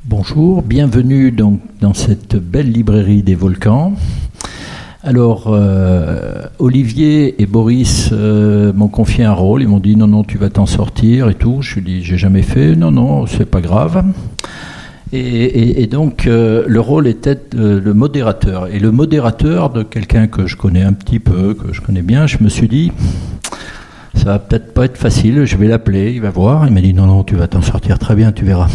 Bonjour, bienvenue donc dans cette belle librairie des volcans. Alors, Olivier et Boris m'ont confié un rôle, ils m'ont dit non, tu vas t'en sortir et tout. Je lui ai dit, j'ai jamais fait, non, c'est pas grave. Et donc, le rôle était le modérateur. Et le modérateur de quelqu'un que je connais un petit peu, que je connais bien, je me suis dit, ça va peut-être pas être facile, je vais l'appeler, il va voir. Il m'a dit non, tu vas t'en sortir très bien, tu verras.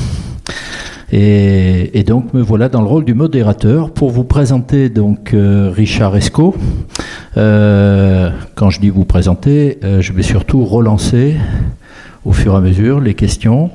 Et donc me voilà dans le rôle du modérateur pour vous présenter donc Richard Escaut. Quand je dis vous présenter, je vais surtout relancer au fur et à mesure les questions.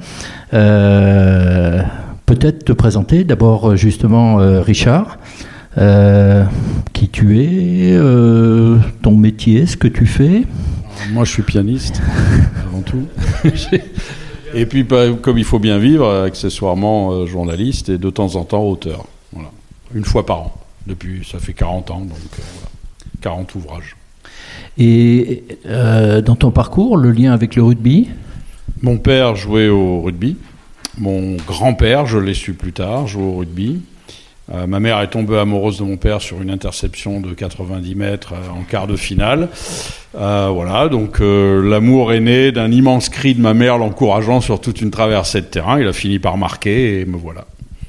Peut-être te présenter d'abord justement Richard, qui tu es, ton métier, ce que tu fais. Moi je suis pianiste avant tout. Et puis, comme il faut bien vivre, accessoirement journaliste et de temps en temps auteur. Voilà. Une fois par an. Depuis, ça fait 40 ans, donc voilà. 40 ouvrages. Et dans ton parcours, le lien avec le rugby ? Mon père jouait au rugby. Mon grand-père, je l'ai su plus tard, jouait au rugby. Ma mère est tombée amoureuse de mon père sur une interception de 90 mètres en quart de finale. Voilà, donc l'amour est né d'un immense cri de ma mère l'encourageant sur toute une traversée de terrain. Il a fini par marquer et me voilà.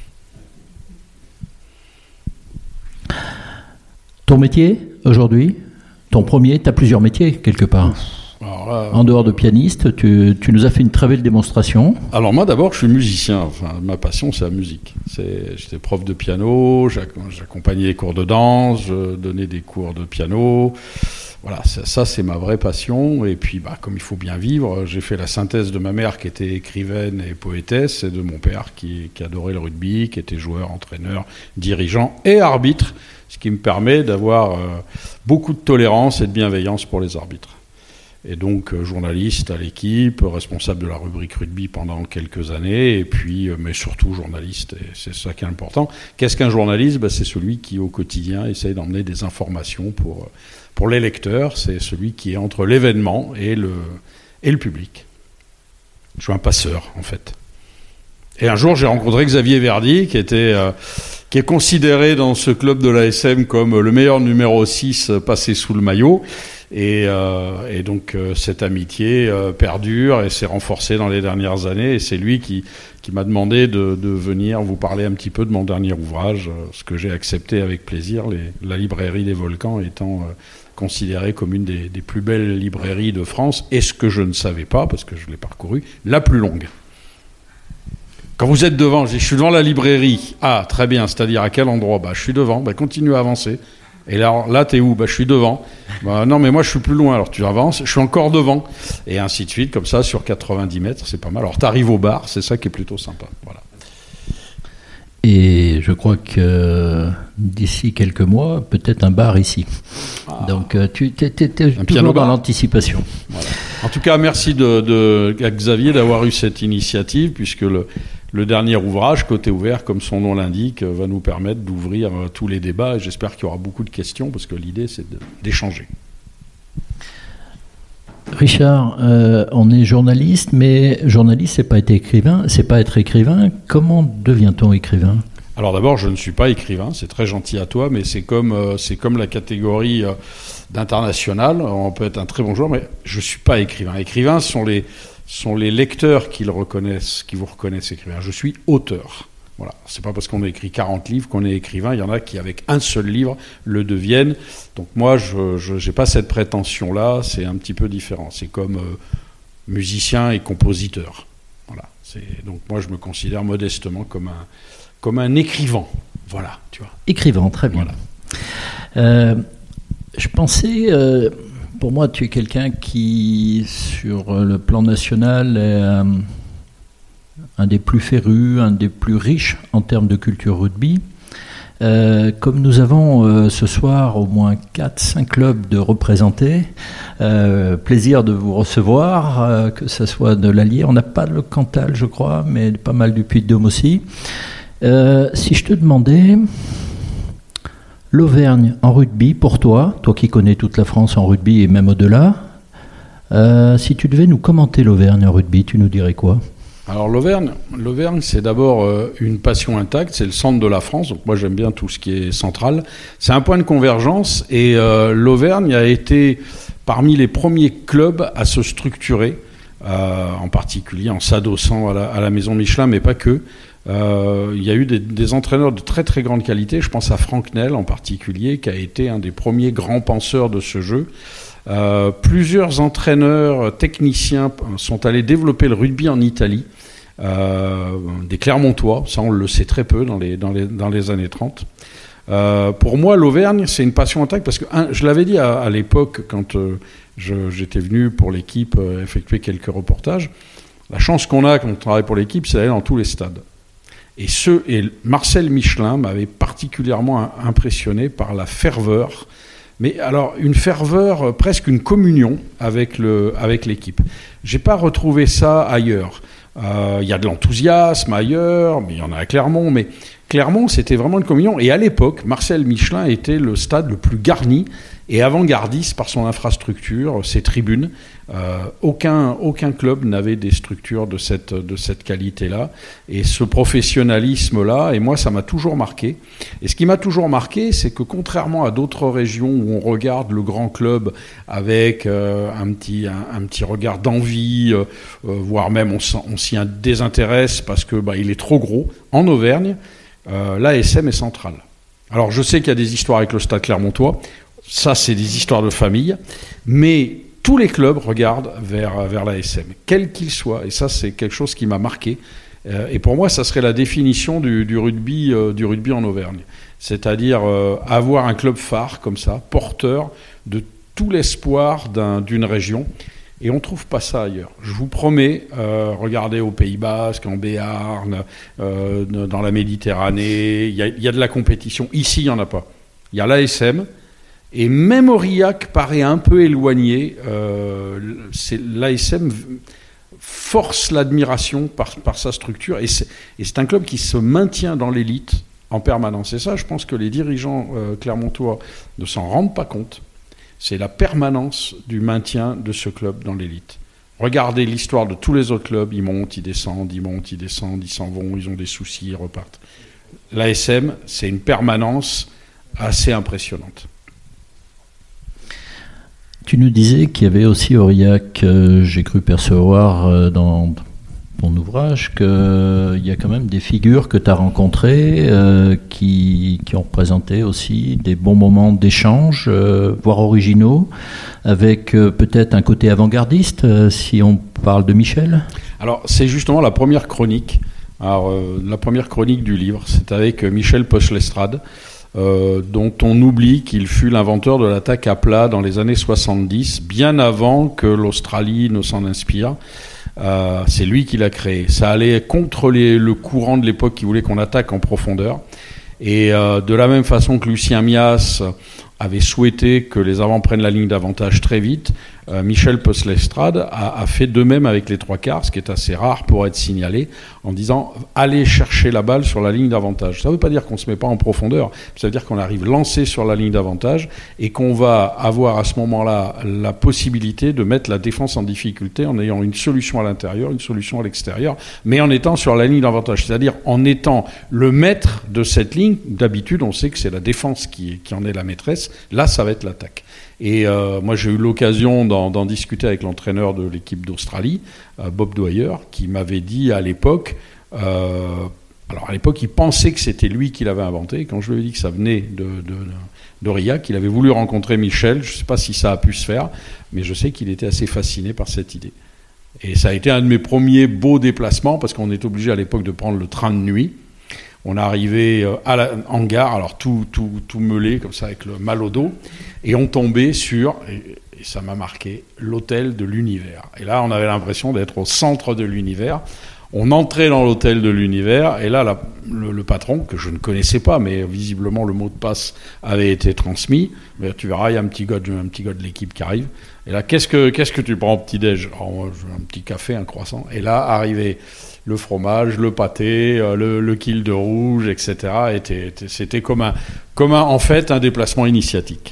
Ton métier aujourd'hui ? Ton premier, tu as plusieurs métiers quelque part. Alors là, en dehors de pianiste, tu nous as fait une très belle démonstration. Alors moi d'abord je suis musicien, enfin, ma passion c'est la musique. J'étais prof de piano, j'accompagnais les cours de danse, je donnais des cours de piano. Voilà, ça c'est ma vraie passion. Et puis comme il faut bien vivre, j'ai fait la synthèse de ma mère qui était écrivaine et poétesse, et de mon père qui adorait le rugby, qui était joueur, entraîneur, dirigeant et arbitre, ce qui me permet d'avoir beaucoup de tolérance et de bienveillance pour les arbitres. Et donc journaliste à l'équipe, responsable de la rubrique rugby pendant quelques années, et puis, mais surtout journaliste, et c'est ça qui est important. Qu'est-ce qu'un journaliste ? C'est celui qui au quotidien essaye d'emmener des informations pour les lecteurs, c'est celui qui est entre l'événement et le public. Je suis un passeur en fait. Et un jour j'ai rencontré Xavier Verdy, qui est considéré dans ce club de l'ASM comme le meilleur numéro 6 passé sous le maillot. Et donc cette amitié perdure et s'est renforcée dans les dernières années, et c'est lui qui m'a demandé de venir vous parler un petit peu de mon dernier ouvrage, ce que j'ai accepté avec plaisir, la librairie des volcans étant considérée comme une des plus belles librairies de France, et ce que je ne savais pas, parce que je l'ai parcouru, la plus longue. Quand vous êtes devant, je suis devant la librairie. Ah, très bien, c'est-à-dire à quel endroit ? Je suis devant, continue à avancer. Et là t'es où ? Je suis devant. Non, mais moi, je suis plus loin. Alors, tu avances, je suis encore devant. Et ainsi de suite, comme ça, sur 90 mètres, c'est pas mal. Alors, t'arrives au bar, c'est ça qui est plutôt sympa. Voilà. Et je crois que d'ici quelques mois, peut-être un bar ici. Ah. Donc, tu es toujours dans l'anticipation. Voilà. En tout cas, merci à Xavier d'avoir eu cette initiative, puisque le dernier ouvrage, Côté ouvert, comme son nom l'indique, va nous permettre d'ouvrir tous les débats, et j'espère qu'il y aura beaucoup de questions, parce que l'idée, c'est d'échanger. Richard, on est journaliste, mais journaliste, c'est pas être écrivain. Comment devient-on écrivain ? Alors d'abord, je ne suis pas écrivain, c'est très gentil à toi, mais c'est comme la catégorie d'international. On peut être un très bon joueur, mais je suis pas écrivain. Écrivain sont les lecteurs qui vous reconnaissent écrivain. Je suis auteur. Voilà. C'est pas parce qu'on a écrit 40 livres qu'on est écrivain. Il y en a qui, avec un seul livre, le deviennent. Donc moi, je n'ai pas cette prétention-là. C'est un petit peu différent. C'est comme musicien et compositeur. Voilà. Donc moi, je me considère modestement comme un écrivain. Voilà, tu vois. Écrivain, très bien. Voilà. Je pensais... pour moi, tu es quelqu'un qui, sur le plan national, est un des plus férus, un des plus riches en termes de culture rugby. Comme nous avons ce soir au moins 4-5 clubs de représentés, plaisir de vous recevoir, que ce soit de l'Allier. On n'a pas le Cantal, je crois, mais pas mal du Puy-de-Dôme aussi. Si je te demandais... L'Auvergne en rugby, pour toi qui connais toute la France en rugby et même au-delà, si tu devais nous commenter l'Auvergne en rugby, tu nous dirais quoi ? Alors l'Auvergne, c'est d'abord une passion intacte, c'est le centre de la France, donc moi j'aime bien tout ce qui est central. C'est un point de convergence et l'Auvergne a été parmi les premiers clubs à se structurer, en particulier en s'adossant à la Maison Michelin, mais pas que. Il y a eu des entraîneurs de très très grande qualité, je pense à Franck Nel en particulier, qui a été un des premiers grands penseurs de ce jeu. Plusieurs entraîneurs techniciens sont allés développer le rugby en Italie, des Clermontois, ça on le sait très peu dans les années 30. Pour moi, l'Auvergne, c'est une passion intacte parce que, je l'avais dit à l'époque quand j'étais venu pour l'équipe effectuer quelques reportages, la chance qu'on a quand on travaille pour l'équipe, c'est d'aller dans tous les stades. Et Marcel Michelin m'avait particulièrement impressionné par la ferveur, mais alors une ferveur, presque une communion avec l'équipe. J'ai pas retrouvé ça ailleurs. Il y a de l'enthousiasme ailleurs, mais il y en a à Clermont, mais Clermont, c'était vraiment une communion. Et à l'époque, Marcel Michelin était le stade le plus garni et avant-gardiste par son infrastructure, ses tribunes. Aucun club n'avait des structures de cette qualité-là. Et ce professionnalisme-là, et moi, ça m'a toujours marqué. Et ce qui m'a toujours marqué, c'est que contrairement à d'autres régions où on regarde le grand club avec un petit regard d'envie, voire même on s'y désintéresse parce que il est trop gros, en Auvergne, l'ASM est centrale. Alors je sais qu'il y a des histoires avec le Stade Clermontois, ça c'est des histoires de famille, mais tous les clubs regardent vers l'ASM, quel qu'il soit, et ça c'est quelque chose qui m'a marqué. Et pour moi, ça serait la définition du rugby en Auvergne. C'est-à-dire avoir un club phare comme ça, porteur de tout l'espoir d'une région. Et on ne trouve pas ça ailleurs. Je vous promets, regardez au Pays Basque, en Béarn, dans la Méditerranée, il y a de la compétition. Ici, il n'y en a pas. Il y a l'ASM. Et même Aurillac paraît un peu éloigné. L'ASM force l'admiration par sa structure. Et c'est un club qui se maintient dans l'élite en permanence. Et ça, je pense que les dirigeants clermontois ne s'en rendent pas compte. C'est la permanence du maintien de ce club dans l'élite. Regardez l'histoire de tous les autres clubs. Ils montent, ils descendent, ils s'en vont, ils ont des soucis, ils repartent. L'ASM, c'est une permanence assez impressionnante. Tu nous disais qu'il y avait aussi Aurillac, j'ai cru percevoir dans ton ouvrage, qu'il y a quand même des figures que tu as rencontrées qui ont représenté aussi des bons moments d'échange, voire originaux, avec peut-être un côté avant-gardiste, si on parle de Michel. Alors, c'est justement la première chronique. Alors, la première chronique du livre, c'est avec Michel Poche-Lestrade, dont on oublie qu'il fut l'inventeur de l'attaque à plat dans les années 70, bien avant que l'Australie ne s'en inspire. C'est lui qui l'a créé. Ça allait contre le courant de l'époque qui voulait qu'on attaque en profondeur. Et de la même façon que Lucien Mias avait souhaité que les avants prennent la ligne d'avantage très vite, Michel Poche-Lestrade a fait de même avec les trois quarts, ce qui est assez rare pour être signalé, en disant « allez chercher la balle sur la ligne d'avantage ». Ça ne veut pas dire qu'on ne se met pas en profondeur, ça veut dire qu'on arrive lancé sur la ligne d'avantage et qu'on va avoir à ce moment-là la possibilité de mettre la défense en difficulté en ayant une solution à l'intérieur, une solution à l'extérieur, mais en étant sur la ligne d'avantage, c'est-à-dire en étant le maître de cette ligne. D'habitude, on sait que c'est la défense qui en est la maîtresse, là ça va être l'attaque. Et moi j'ai eu l'occasion d'en discuter avec l'entraîneur de l'équipe d'Australie, Bob Dwyer, qui m'avait dit à l'époque, alors à l'époque il pensait que c'était lui qui l'avait inventé, quand je lui ai dit que ça venait d'Aurillac, il avait voulu rencontrer Michel, je ne sais pas si ça a pu se faire, mais je sais qu'il était assez fasciné par cette idée. Et ça a été un de mes premiers beaux déplacements, parce qu'on est obligé à l'époque de prendre le train de nuit. On est arrivé en gare, alors tout meulé, comme ça, avec le mal au dos, et on tombait sur, et ça m'a marqué, l'hôtel de l'univers. Et là, on avait l'impression d'être au centre de l'univers. On entrait dans l'hôtel de l'univers, et là, le patron, que je ne connaissais pas, mais visiblement le mot de passe avait été transmis. Mais tu verras, il y a un petit gars de l'équipe qui arrive. Et là, qu'est-ce que tu prends au petit-déj ? Alors, moi, je veux un petit café, un croissant. Et là, arrivé le fromage, le pâté, le kill de rouge, etc. C'était comme en fait un déplacement initiatique.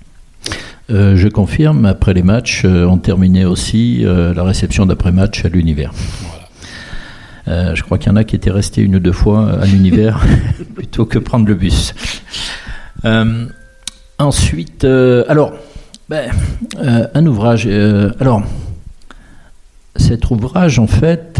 Je confirme, après les matchs, on terminait aussi la réception d'après-match à l'univers. Je crois qu'il y en a qui étaient restés 1 ou 2 fois à l'univers plutôt que prendre le bus. Ensuite, un ouvrage. Cet ouvrage, en fait,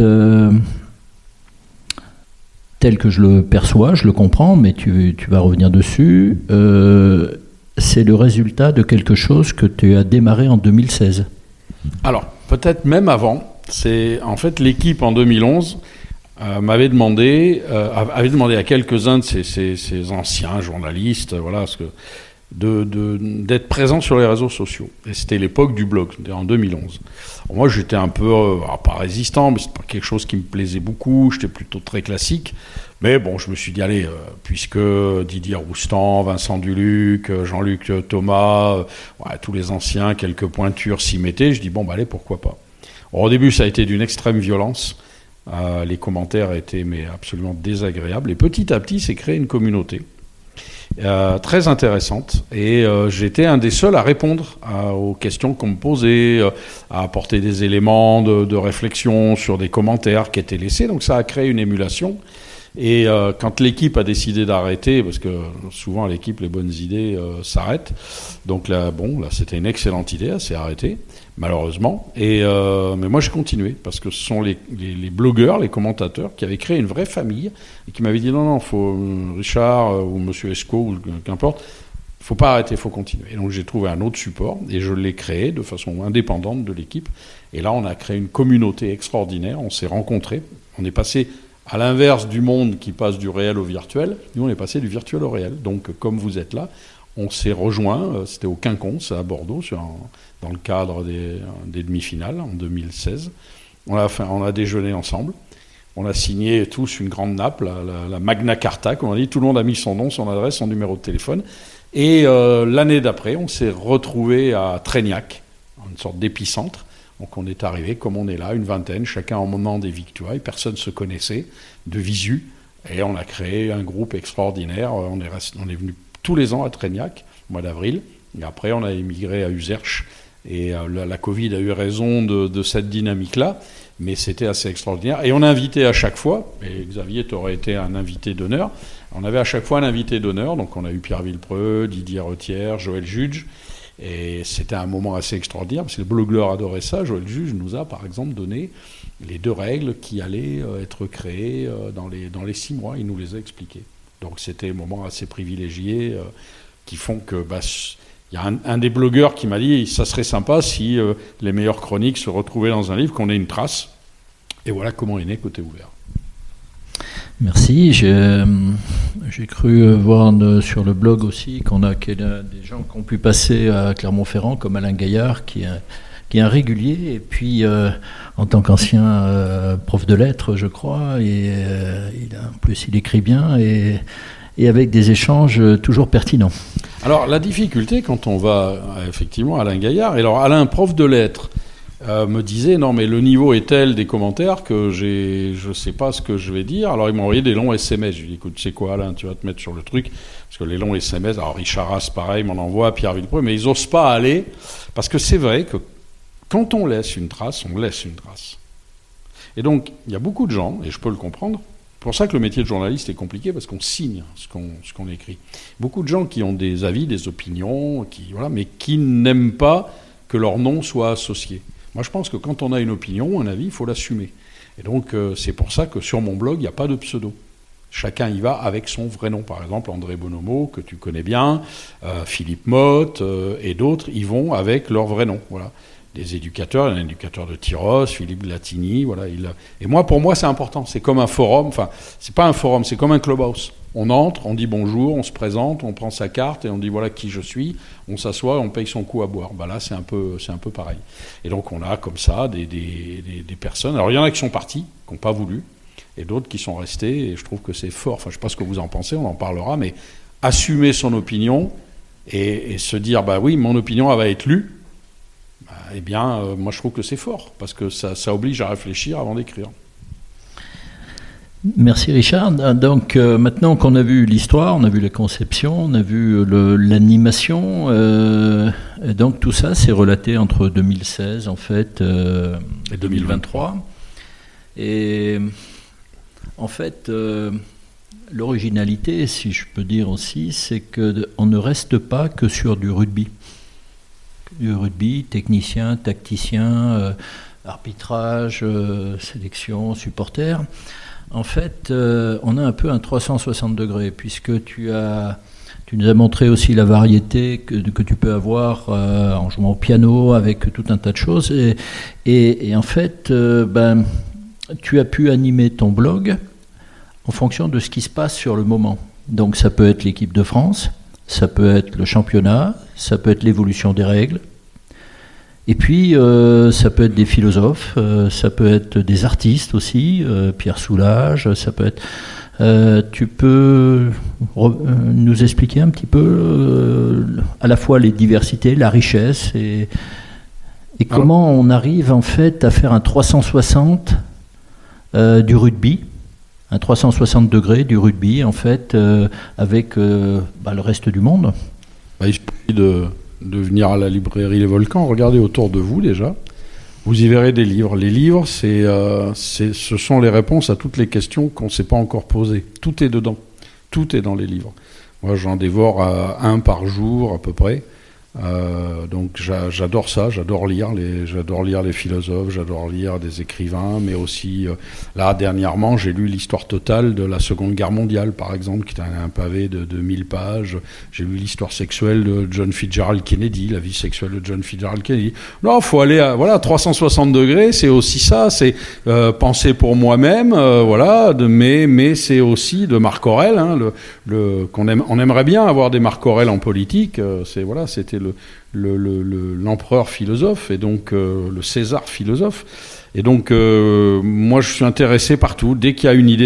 tel que je le perçois, je le comprends, mais tu vas revenir dessus, c'est le résultat de quelque chose que tu as démarré en 2016. Alors, peut-être même avant. C'est en fait l'équipe en 2011 avait demandé à quelques-uns de ces anciens journalistes, d'être présents sur les réseaux sociaux. Et c'était l'époque du blog, c'était en 2011. Alors moi, j'étais un peu, pas résistant, mais c'est pas quelque chose qui me plaisait beaucoup. J'étais plutôt très classique. Mais bon, je me suis dit, allez, puisque Didier Roustan, Vincent Duluc, Jean-Luc Thomas, tous les anciens, quelques pointures s'y mettaient, je dis, allez, pourquoi pas. Alors, au début, ça a été d'une extrême violence. Les commentaires étaient absolument désagréables. Et petit à petit, s'est créée une communauté très intéressante. Et j'étais un des seuls à répondre aux questions qu'on me posait, à apporter des éléments de réflexion sur des commentaires qui étaient laissés. Donc ça a créé une émulation. Et quand l'équipe a décidé d'arrêter, parce que souvent à l'équipe les bonnes idées s'arrêtent, donc là c'était une excellente idée, elle s'est arrêtée malheureusement. Mais moi j'ai continué parce que ce sont les blogueurs, les commentateurs qui avaient créé une vraie famille et qui m'avaient dit non, faut Richard ou Monsieur Esco ou qu'importe, faut pas arrêter, faut continuer. Et donc j'ai trouvé un autre support et je l'ai créé de façon indépendante de l'équipe. Et là on a créé une communauté extraordinaire, on s'est rencontrés, on est passé à l'inverse du monde qui passe du réel au virtuel, nous on est passé du virtuel au réel. Donc comme vous êtes là, on s'est rejoints, c'était au Quinconce à Bordeaux, dans le cadre des demi-finales en 2016. On a déjeuné ensemble, on a signé tous une grande nappe, la Magna Carta, comme on dit, tout le monde a mis son nom, son adresse, son numéro de téléphone. Et l'année d'après, on s'est retrouvés à Traignac, une sorte d'épicentre. Donc on est arrivé, comme on est là, une vingtaine, chacun en menant des victoires, personne ne se connaissait, de visu, et on a créé un groupe extraordinaire. On est venu tous les ans à Traignac, au mois d'avril, et après on a émigré à Userche, et la Covid a eu raison de cette dynamique-là, mais c'était assez extraordinaire. Et on a invité à chaque fois, et Xavier, tu aurais été un invité d'honneur, on avait à chaque fois un invité d'honneur, donc on a eu Pierre Villepreux, Didier Retière, Joël Juge. Et c'était un moment assez extraordinaire, parce que les blogueurs adoraient ça. Joël Juge nous a, par exemple, donné les 2 règles qui allaient être créées dans les 6 mois. Il nous les a expliquées. Donc c'était un moment assez privilégié qui font que... il y a un des blogueurs qui m'a dit « ça serait sympa si les meilleures chroniques se retrouvaient dans un livre, qu'on ait une trace ». Et voilà comment est né Côté Ouvert. Merci. J'ai cru voir sur le blog aussi qu'il y a des gens qui ont pu passer à Clermont-Ferrand, comme Alain Gaillard, qui est un régulier, et puis en tant qu'ancien prof de lettres, je crois, et en plus il écrit bien, et avec des échanges toujours pertinents. Alors la difficulté quand on va effectivement à Alain Gaillard, et alors Alain, prof de lettres, me disait non mais le niveau est tel des commentaires que je sais pas ce que je vais dire. Alors il m'a envoyé des longs SMS. Je lui ai dit écoute, tu sais quoi Alain, tu vas te mettre sur le truc, parce que les longs SMS, alors Richard Haas pareil m'en envoie, Pierre Villepreux, mais ils osent pas aller, parce que c'est vrai que quand on laisse une trace, on laisse une trace. Et donc il y a beaucoup de gens, et je peux le comprendre, c'est pour ça que le métier de journaliste est compliqué, parce qu'on signe ce qu'on écrit. Beaucoup de gens qui ont des avis, des opinions, mais qui n'aiment pas que leur nom soit associé. Moi, je pense que quand on a une opinion, un avis, il faut l'assumer. Et donc, c'est pour ça que sur mon blog, il n'y a pas de pseudo. Chacun y va avec son vrai nom. Par exemple, André Bonomo, que tu connais bien, Philippe Motte et d'autres, ils vont avec leur vrai nom. Voilà. Des éducateurs, un éducateur de Tyros, Philippe Latini. Voilà, et moi, pour moi, c'est important. C'est comme un forum. Enfin, c'est pas un forum, c'est comme un clubhouse. On entre, on dit bonjour, on se présente, on prend sa carte et on dit voilà qui je suis. On s'assoit, on paye son coup à boire. Là, c'est un peu pareil. Et donc, on a comme ça des personnes. Alors, il y en a qui sont partis, qui n'ont pas voulu, et d'autres qui sont restés. Et je trouve que c'est fort. Enfin, je ne sais pas ce que vous en pensez, on en parlera, mais assumer son opinion et se dire oui, mon opinion elle va être lue. Moi, je trouve que c'est fort parce que ça oblige à réfléchir avant d'écrire. Merci Richard. Donc maintenant qu'on a vu l'histoire, on a vu la conception, on a vu l'animation, donc tout ça c'est relaté entre 2016 en fait et 2023. Et En fait, l'originalité, si je peux dire aussi, c'est qu'on ne reste pas que sur du rugby. Du rugby, technicien, tacticien, arbitrage, sélection, supporter. En fait, on a un peu un 360 degrés, puisque tu nous as montré aussi la variété que tu peux avoir en jouant au piano, avec tout un tas de choses. Et en fait, tu as pu animer ton blog en fonction de ce qui se passe sur le moment. Donc ça peut être l'équipe de France, ça peut être le championnat, ça peut être l'évolution des règles. Et puis, ça peut être des philosophes, ça peut être des artistes aussi, Pierre Soulages, ça peut être... tu peux nous expliquer un petit peu à la fois les diversités, la richesse et comment on arrive en fait à faire un 360 du rugby, un 360 degrés du rugby en fait avec le reste du monde. Il suffit de venir à la librairie Les Volcans, regardez autour de vous déjà, vous y verrez des livres. Les livres, ce sont les réponses à toutes les questions qu'on ne s'est pas encore posées. Tout est dedans, tout est dans les livres. Moi, j'en dévore un par jour à peu près. Donc j'adore ça, j'adore lire les philosophes, j'adore lire des écrivains, mais aussi là dernièrement j'ai lu l'histoire totale de la Seconde Guerre mondiale par exemple, qui est un pavé de 1000 pages. J'ai lu l'histoire sexuelle de John Fitzgerald Kennedy, la vie sexuelle de John Fitzgerald Kennedy. Non, faut aller à 360 degrés, c'est aussi ça, c'est penser pour moi-même, mais c'est aussi de Marc Aurèle, hein, on aimerait bien avoir des Marc Aurèle en politique, c'était l'empereur philosophe et donc le César philosophe. Et donc moi je suis intéressé partout. Dès qu'il y a une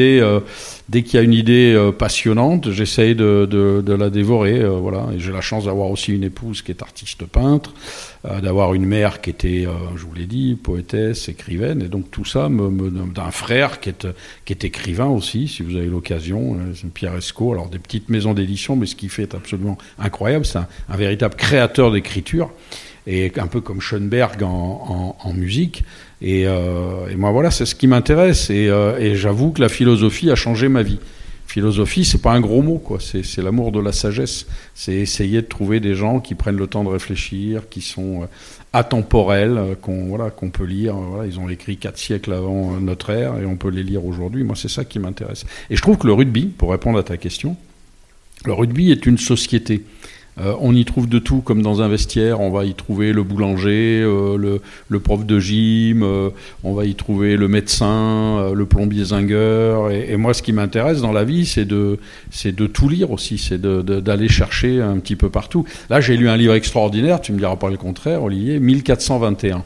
idée, passionnante, j'essaye de la dévorer. Et j'ai la chance d'avoir aussi une épouse qui est artiste peintre, d'avoir une mère qui était, je vous l'ai dit, poétesse, écrivaine, et donc tout ça d'un frère qui est écrivain aussi, si vous avez l'occasion, c'est Pierre Escaut. Alors des petites maisons d'édition, mais ce qu'il fait est absolument incroyable. C'est un véritable créateur d'écriture, et un peu comme Schoenberg en musique. Et moi, c'est ce qui m'intéresse. Et j'avoue que la philosophie a changé ma vie. Philosophie, c'est pas un gros mot, quoi. C'est l'amour de la sagesse. C'est essayer de trouver des gens qui prennent le temps de réfléchir, qui sont atemporels, qu'on peut lire. Ils ont écrit 4 siècles avant notre ère et on peut les lire aujourd'hui. Moi, c'est ça qui m'intéresse. Et je trouve que le rugby, pour répondre à ta question, le rugby est une société. On y trouve de tout, comme dans un vestiaire. On va y trouver le boulanger, le prof de gym, on va y trouver le médecin, le plombier zingueur. Et moi, ce qui m'intéresse dans la vie, c'est de tout lire aussi, c'est d'aller chercher un petit peu partout. Là, j'ai lu un livre extraordinaire, tu me diras pas le contraire, Olivier, 1421.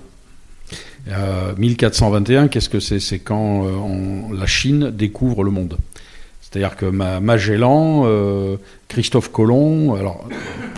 1421, qu'est-ce que c'est ? C'est quand la Chine découvre le monde. C'est-à-dire que Magellan, Christophe Colomb, alors pourquoi ?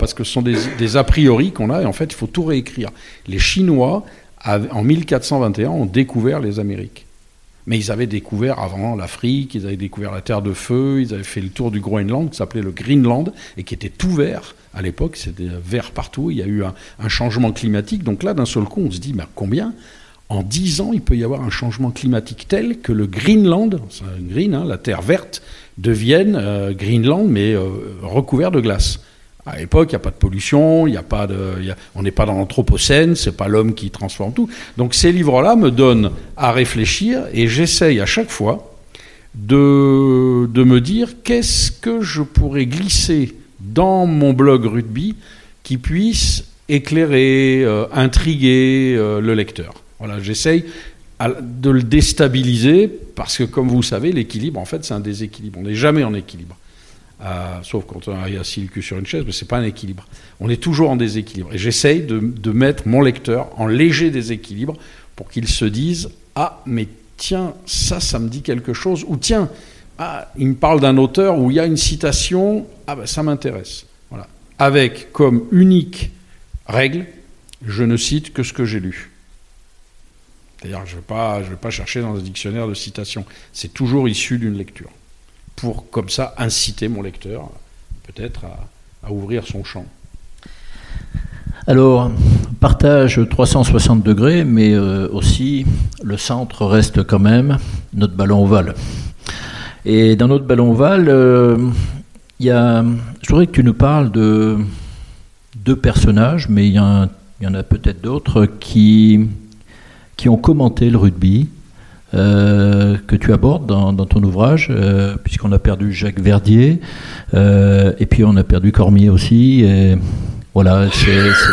Parce que ce sont des a priori qu'on a, et en fait il faut tout réécrire. Les Chinois, en 1421, ont découvert les Amériques. Mais ils avaient découvert avant l'Afrique, ils avaient découvert la Terre de Feu, ils avaient fait le tour du Groenland, qui s'appelait le Greenland, et qui était tout vert. À l'époque, c'était vert partout, il y a eu un changement climatique. Donc là, d'un seul coup, on se dit, mais combien ? En 10 ans, il peut y avoir un changement climatique tel que le Greenland, c'est un green, la terre verte, devienne Greenland, mais recouvert de glace. À l'époque, il n'y a pas de pollution, on n'est pas dans l'anthropocène, c'est pas l'homme qui transforme tout. Donc ces livres-là me donnent à réfléchir, et j'essaye à chaque fois de me dire qu'est-ce que je pourrais glisser dans mon blog rugby qui puisse éclairer, intriguer le lecteur. Voilà, j'essaye de le déstabiliser parce que, comme vous savez, l'équilibre, en fait, c'est un déséquilibre. On n'est jamais en équilibre. Sauf quand on est assis le cul sur une chaise, mais ce n'est pas un équilibre. On est toujours en déséquilibre. Et j'essaye de mettre mon lecteur en léger déséquilibre pour qu'il se dise « Ah, mais tiens, ça me dit quelque chose » ou « Tiens, il me parle d'un auteur où il y a une citation, ça m'intéresse. » Voilà. Avec comme unique règle, je ne cite que ce que j'ai lu. C'est-à-dire que je ne vais pas chercher dans un dictionnaire de citations. C'est toujours issu d'une lecture. Pour, comme ça, inciter mon lecteur, peut-être, à ouvrir son champ. Alors, partage 360 degrés, mais aussi, le centre reste quand même notre ballon ovale. Et dans notre ballon ovale, je voudrais que tu nous parles de 2 personnages, mais il y en a peut-être d'autres qui ont commenté le rugby, que tu abordes dans ton ouvrage, puisqu'on a perdu Jacques Verdier, et puis on a perdu Cormier aussi. Et voilà, c'est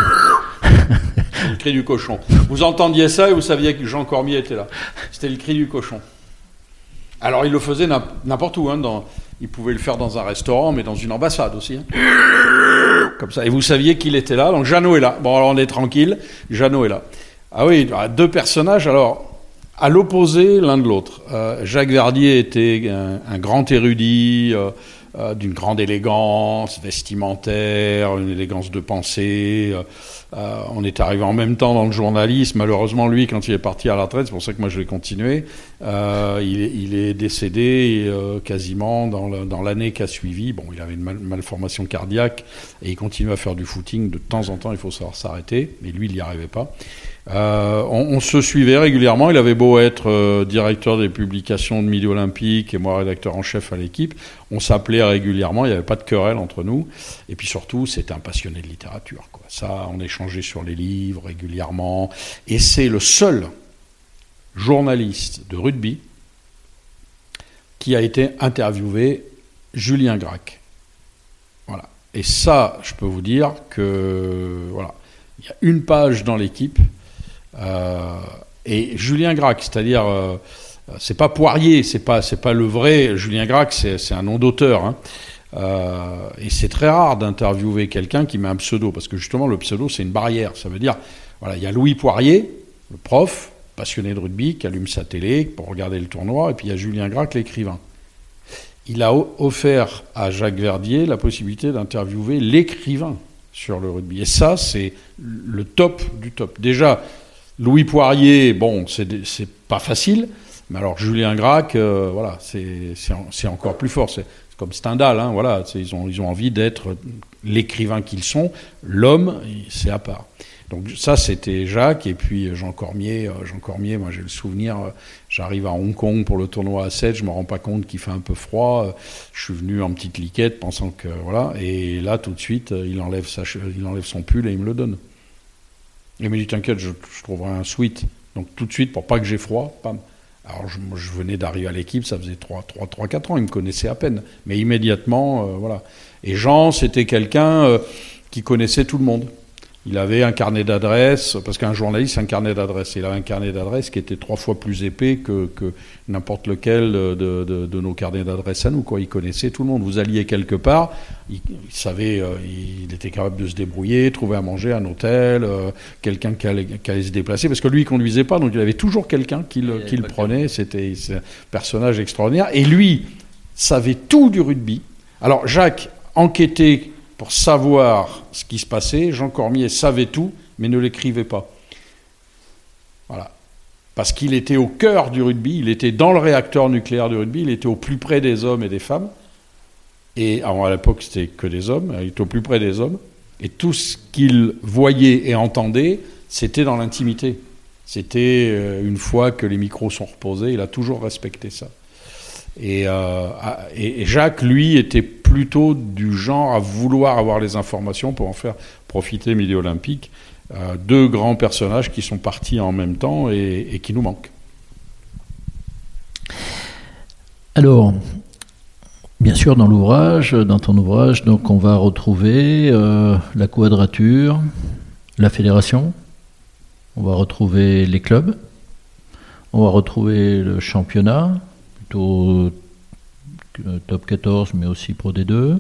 le cri du cochon. Vous entendiez ça et vous saviez que Jean Cormier était là. C'était le cri du cochon. Alors il le faisait n'importe où. Il pouvait le faire dans un restaurant, mais dans une ambassade aussi. Comme ça. Et vous saviez qu'il était là. Donc Jeannot est là. Bon, alors on est tranquille. Jeannot est là. Ah oui, 2 personnages. Alors, à l'opposé l'un de l'autre. Jacques Verdier était un grand érudit, d'une grande élégance vestimentaire, une élégance de pensée. On est arrivé en même temps dans le journalisme. Malheureusement, lui, quand il est parti à la retraite, c'est pour ça que moi je l'ai continué, il est décédé quasiment dans l'année qui a suivi. Bon, il avait une malformation cardiaque et il continuait à faire du footing. De temps en temps, il faut savoir s'arrêter, mais lui, il n'y arrivait pas. On se suivait régulièrement. Il avait beau être directeur des publications de Midi Olympique et moi rédacteur en chef à l'équipe, on s'appelait régulièrement, il n'y avait pas de querelle entre nous. Et puis surtout, c'était un passionné de littérature, quoi. Ça, on échangeait sur les livres régulièrement. Et c'est le seul journaliste de rugby qui a été interviewé, Julien Gracq. Voilà. Et ça, je peux vous dire que voilà, il y a une page dans l'équipe. Et Julien Gracq, c'est-à-dire, c'est pas Poirier, c'est pas le vrai Julien Gracq, c'est un nom d'auteur. Hein. Et c'est très rare d'interviewer quelqu'un qui met un pseudo, parce que justement le pseudo c'est une barrière. Ça veut dire, voilà, il y a Louis Poirier, le prof, passionné de rugby, qui allume sa télé pour regarder le tournoi, et puis il y a Julien Gracq, l'écrivain. Il a offert à Jacques Verdier la possibilité d'interviewer l'écrivain sur le rugby. Et ça, c'est le top du top. Déjà, Louis Poirier, bon, c'est pas facile, mais alors Julien Gracq, voilà, c'est encore plus fort. C'est comme Stendhal, hein, voilà, ils ont envie d'être l'écrivain qu'ils sont. L'homme, c'est à part. Donc ça, c'était Jacques, et puis Jean Cormier, moi j'ai le souvenir, j'arrive à Hong Kong pour le tournoi à 7, je me rends pas compte qu'il fait un peu froid, je suis venu en petite liquette pensant que voilà, et là tout de suite, il enlève son pull et il me le donne. Il me dit t'inquiète, je trouverai un sweat. Donc tout de suite, pour pas que j'ai froid, pam. Alors je venais d'arriver à l'équipe, ça faisait 3-4 ans, il me connaissait à peine, mais immédiatement, voilà. Et Jean, c'était quelqu'un qui connaissait tout le monde. Il avait un carnet d'adresses, parce qu'un journaliste, c'est un carnet d'adresses. Il avait un carnet d'adresses qui était 3 fois plus épais que n'importe lequel de nos carnets d'adresses à nous, quoi. Il connaissait tout le monde. Vous alliez quelque part, il savait, il était capable de se débrouiller, trouver à manger, un hôtel, quelqu'un qui allait se déplacer, parce que lui, il conduisait pas, donc il avait toujours quelqu'un qui le prenait. C'est un personnage extraordinaire. Et lui savait tout du rugby. Alors Jacques enquêtait pour savoir ce qui se passait. Jean Cormier savait tout, mais ne l'écrivait pas. Voilà. Parce qu'il était au cœur du rugby, il était dans le réacteur nucléaire du rugby, il était au plus près des hommes et des femmes. Et alors à l'époque, c'était que des hommes, il était au plus près des hommes. Et tout ce qu'il voyait et entendait, c'était dans l'intimité. C'était une fois que les micros sont reposés, il a toujours respecté ça. Et Jacques, lui, était plutôt du genre à vouloir avoir les informations pour en faire profiter Midi Olympique. 2 grands personnages qui sont partis en même temps et qui nous manquent. Alors, bien sûr, dans ton ouvrage, donc on va retrouver la quadrature, la fédération, on va retrouver les clubs, on va retrouver le championnat, plutôt top 14, mais aussi Pro D2.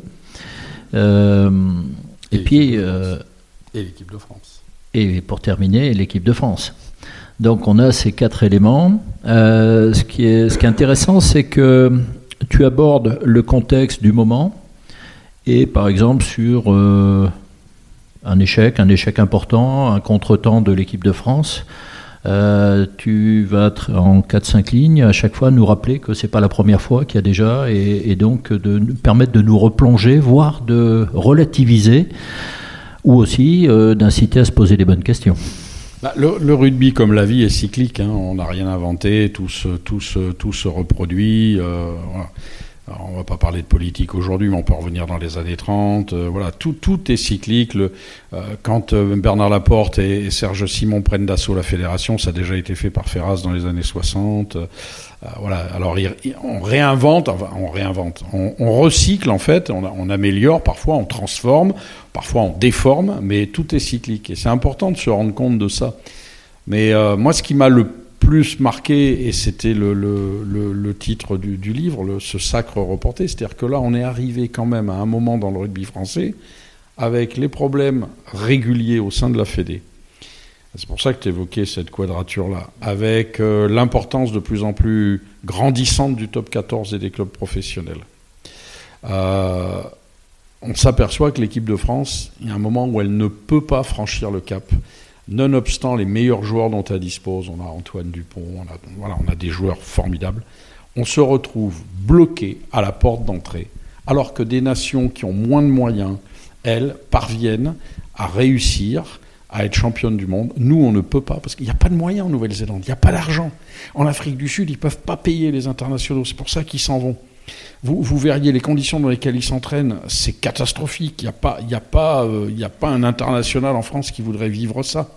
Et puis... et l'équipe de France. Et pour terminer, l'équipe de France. Donc on a ces 4 éléments. Ce qui est intéressant, c'est que tu abordes le contexte du moment, et par exemple sur un échec important, un contretemps de l'équipe de France, tu vas en 4-5 lignes à chaque fois nous rappeler que c'est pas la première fois qu'il y a déjà, et donc de nous permettre de nous replonger, voire de relativiser, ou aussi d'inciter à se poser les bonnes questions. Le rugby, comme la vie, est cyclique. Hein. On n'a rien inventé, tout se reproduit. Voilà. Alors, on ne va pas parler de politique aujourd'hui, mais on peut revenir dans les années 30. Voilà, tout est cyclique. Quand Bernard Laporte et Serge Simon prennent d'assaut la fédération, ça a déjà été fait par Ferraz dans les années 60. Voilà. Alors on réinvente, on recycle en fait, on améliore, parfois on transforme, parfois on déforme, mais tout est cyclique. Et c'est important de se rendre compte de ça. Mais moi, ce qui m'a le plus marqué, et c'était le titre du livre, ce sacre reporté, c'est-à-dire que là, on est arrivé quand même à un moment dans le rugby français avec les problèmes réguliers au sein de la Fédé. C'est pour ça que tu évoquais cette quadrature-là, avec l'importance de plus en plus grandissante du top 14 et des clubs professionnels. On s'aperçoit que l'équipe de France, il y a un moment où elle ne peut pas franchir le cap. Nonobstant les meilleurs joueurs dont elle dispose, on a Antoine Dupont, on a des joueurs formidables, on se retrouve bloqué à la porte d'entrée, alors que des nations qui ont moins de moyens, elles, parviennent à réussir à être championnes du monde. Nous, on ne peut pas, parce qu'il n'y a pas de moyens en Nouvelle-Zélande, il n'y a pas d'argent. En Afrique du Sud, ils ne peuvent pas payer les internationaux, c'est pour ça qu'ils s'en vont. Vous verriez les conditions dans lesquelles ils s'entraînent, c'est catastrophique. Il n'y a pas un international en France qui voudrait vivre ça.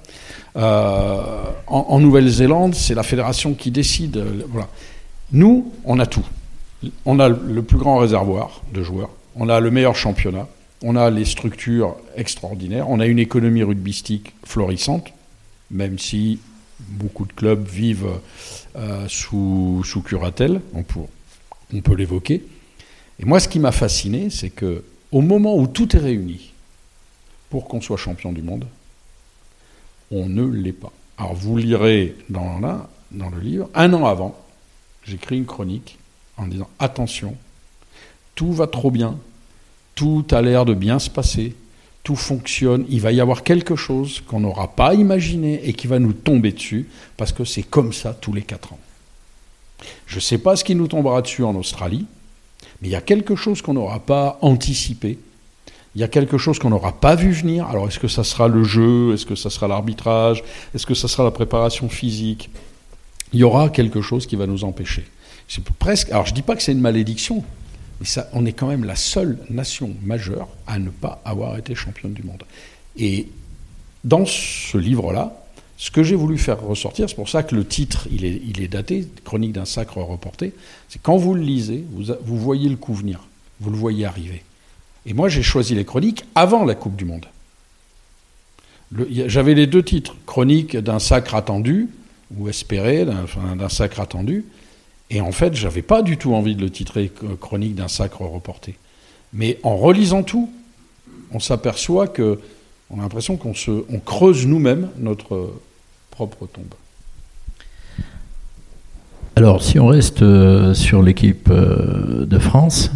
En Nouvelle-Zélande, c'est la fédération qui décide. Voilà. Nous, on a tout. On a le plus grand réservoir de joueurs. On a le meilleur championnat. On a les structures extraordinaires. On a une économie rugbystique florissante, même si beaucoup de clubs vivent sous curatelle. On peut l'évoquer. Et moi, ce qui m'a fasciné, c'est que au moment où tout est réuni pour qu'on soit champion du monde, on ne l'est pas. Alors, vous lirez dans le livre, un an avant, j'écris une chronique en disant « Attention, tout va trop bien, tout a l'air de bien se passer, tout fonctionne, il va y avoir quelque chose qu'on n'aura pas imaginé et qui va nous tomber dessus, parce que c'est comme ça tous les 4 ans. Je ne sais pas ce qui nous tombera dessus en Australie, mais il y a quelque chose qu'on n'aura pas anticipé. Il y a quelque chose qu'on n'aura pas vu venir. Alors, est-ce que ça sera le jeu? Est-ce que ça sera l'arbitrage? Est-ce que ça sera la préparation physique? Il y aura quelque chose qui va nous empêcher. C'est presque. Alors, je ne dis pas que c'est une malédiction, mais ça, on est quand même la seule nation majeure à ne pas avoir été championne du monde. Et dans ce livre-là, ce que j'ai voulu faire ressortir, c'est pour ça que le titre, il est daté, Chronique d'un sacre reporté, c'est quand vous le lisez, vous voyez le coup venir, vous le voyez arriver. Et moi, j'ai choisi les chroniques avant la Coupe du Monde. J'avais les 2 titres, Chronique d'un sacre attendu, ou espéré, d'un sacre attendu, et en fait, j'avais pas du tout envie de le titrer Chronique d'un sacre reporté. Mais en relisant tout, on s'aperçoit que on a l'impression qu'on creuse nous-mêmes notre propre tombe. Alors, si on reste sur l'équipe de France,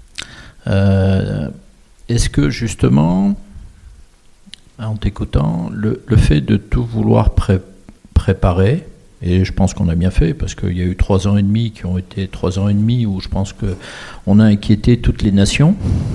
est-ce que justement, en t'écoutant, le fait de tout vouloir préparer, et je pense qu'on a bien fait, parce qu'il y a eu 3 ans et demi qui ont été 3 ans et demi où je pense qu'on a inquiété toutes les nations.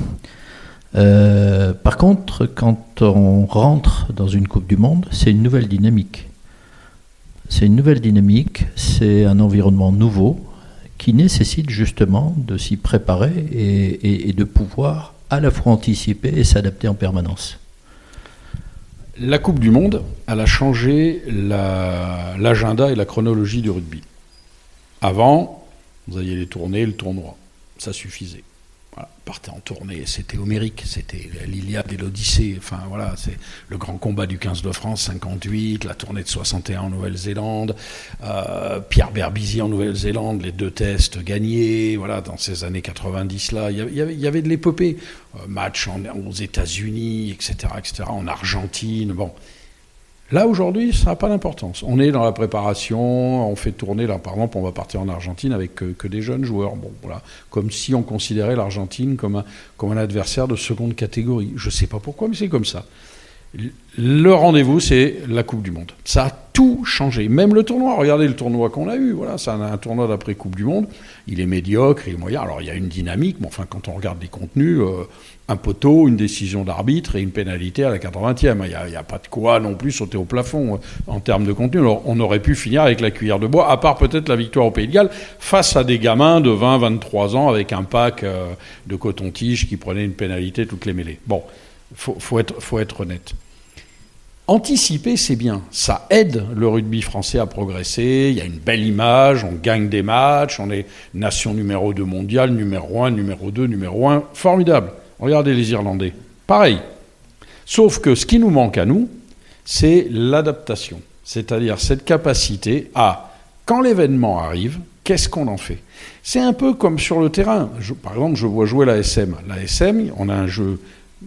Par contre, quand on rentre dans une Coupe du Monde, c'est une nouvelle dynamique. C'est une nouvelle dynamique, c'est un environnement nouveau qui nécessite justement de s'y préparer et de pouvoir à la fois anticiper et s'adapter en permanence. La Coupe du Monde, elle a changé l'agenda et la chronologie du rugby. Avant, vous aviez les tournées et le tournoi. Ça suffisait. Voilà, partez en tournée, c'était homérique, c'était l'Iliade et l'Odyssée, enfin voilà, c'est le grand combat du 15 de France, 58, la tournée de 61 en Nouvelle-Zélande, Pierre Berbizier en Nouvelle-Zélande, les 2 tests gagnés, voilà, dans ces années 90-là, il y avait de l'épopée, match aux États-Unis, etc., en Argentine, bon. Là, aujourd'hui, ça n'a pas d'importance. On est dans la préparation, on fait tourner, là, par exemple, on va partir en Argentine avec que des jeunes joueurs. Bon, voilà, comme si on considérait l'Argentine comme un adversaire de seconde catégorie. Je ne sais pas pourquoi, mais c'est comme ça. Le rendez-vous, c'est la Coupe du Monde. Ça a tout changé. Même le tournoi, regardez le tournoi qu'on a eu, voilà, c'est un tournoi d'après Coupe du Monde, il est médiocre, il est moyen, alors il y a une dynamique, mais enfin quand on regarde les contenus, un poteau, une décision d'arbitre et une pénalité à la 80e, il n'y a pas de quoi non plus sauter au plafond en termes de contenu. Alors on aurait pu finir avec la cuillère de bois, à part peut-être la victoire au Pays de Galles, face à des gamins de 20-23 ans avec un pack de coton-tige qui prenaient une pénalité toutes les mêlées. Bon, faut être honnête. Anticiper, c'est bien. Ça aide le rugby français à progresser. Il y a une belle image, on gagne des matchs, on est nation numéro 2 mondiale, numéro 1, numéro 2, numéro 1. Formidable. Regardez les Irlandais. Pareil. Sauf que ce qui nous manque à nous, c'est l'adaptation. C'est-à-dire cette capacité à, quand l'événement arrive, qu'est-ce qu'on en fait ? C'est un peu comme sur le terrain. Par exemple, je vois jouer la SM. La SM, on a un jeu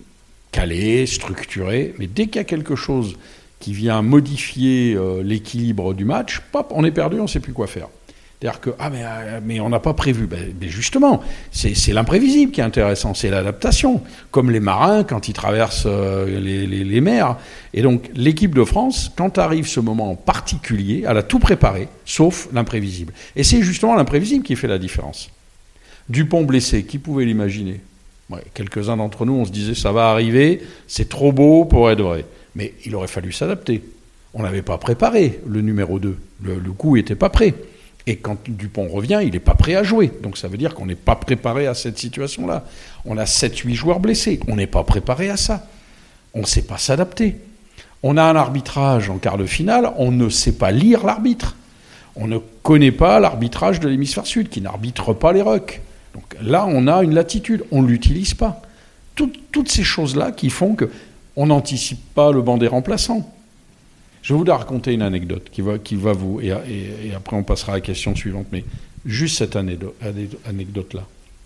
calé, structuré, mais dès qu'il y a quelque chose qui vient modifier l'équilibre du match, pop, on est perdu, on ne sait plus quoi faire. C'est-à-dire que, mais on n'a pas prévu. Mais justement, c'est l'imprévisible qui est intéressant, c'est l'adaptation. Comme les marins quand ils traversent les mers. Et donc, l'équipe de France, quand arrive ce moment particulier, elle a tout préparé, sauf l'imprévisible. Et c'est justement l'imprévisible qui fait la différence. Dupont blessé, qui pouvait l'imaginer ? Ouais, quelques-uns d'entre nous, on se disait, ça va arriver, c'est trop beau pour être vrai. Mais il aurait fallu s'adapter. On n'avait pas préparé le numéro 2. Le coup n'était pas prêt. Et quand Dupont revient, il n'est pas prêt à jouer. Donc ça veut dire qu'on n'est pas préparé à cette situation-là. On a 7-8 joueurs blessés. On n'est pas préparé à ça. On ne sait pas s'adapter. On a un arbitrage en quart de finale, on ne sait pas lire l'arbitre. On ne connaît pas l'arbitrage de l'hémisphère sud, qui n'arbitre pas les rucks. Donc là, on a une latitude, on ne l'utilise pas. Toutes ces choses-là qui font qu'on n'anticipe pas le banc des remplaçants. Je vais vous raconter une anecdote qui va vous... Et après, on passera à la question suivante, mais juste cette anecdote-là.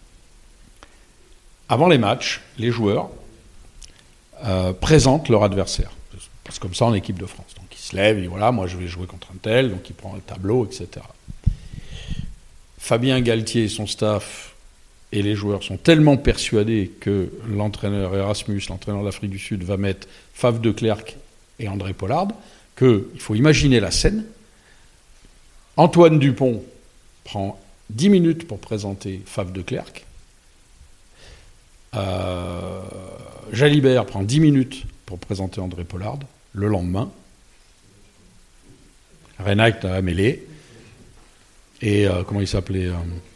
Avant les matchs, les joueurs présentent leur adversaire. Parce que comme ça, en équipe de France. Donc, ils se lèvent, et voilà, moi, je vais jouer contre un tel, donc il prend le tableau, etc. Fabien Galtier et son staff et les joueurs sont tellement persuadés que l'entraîneur Erasmus, l'entraîneur de l'Afrique du Sud, va mettre Faf de Klerk et André Pollard, qu'il faut imaginer la scène. Antoine Dupont prend 10 minutes pour présenter Faf de Klerk. Jalibert prend 10 minutes pour présenter André Pollard. Le lendemain, Reinhardt a mêlé. Et comment il s'appelait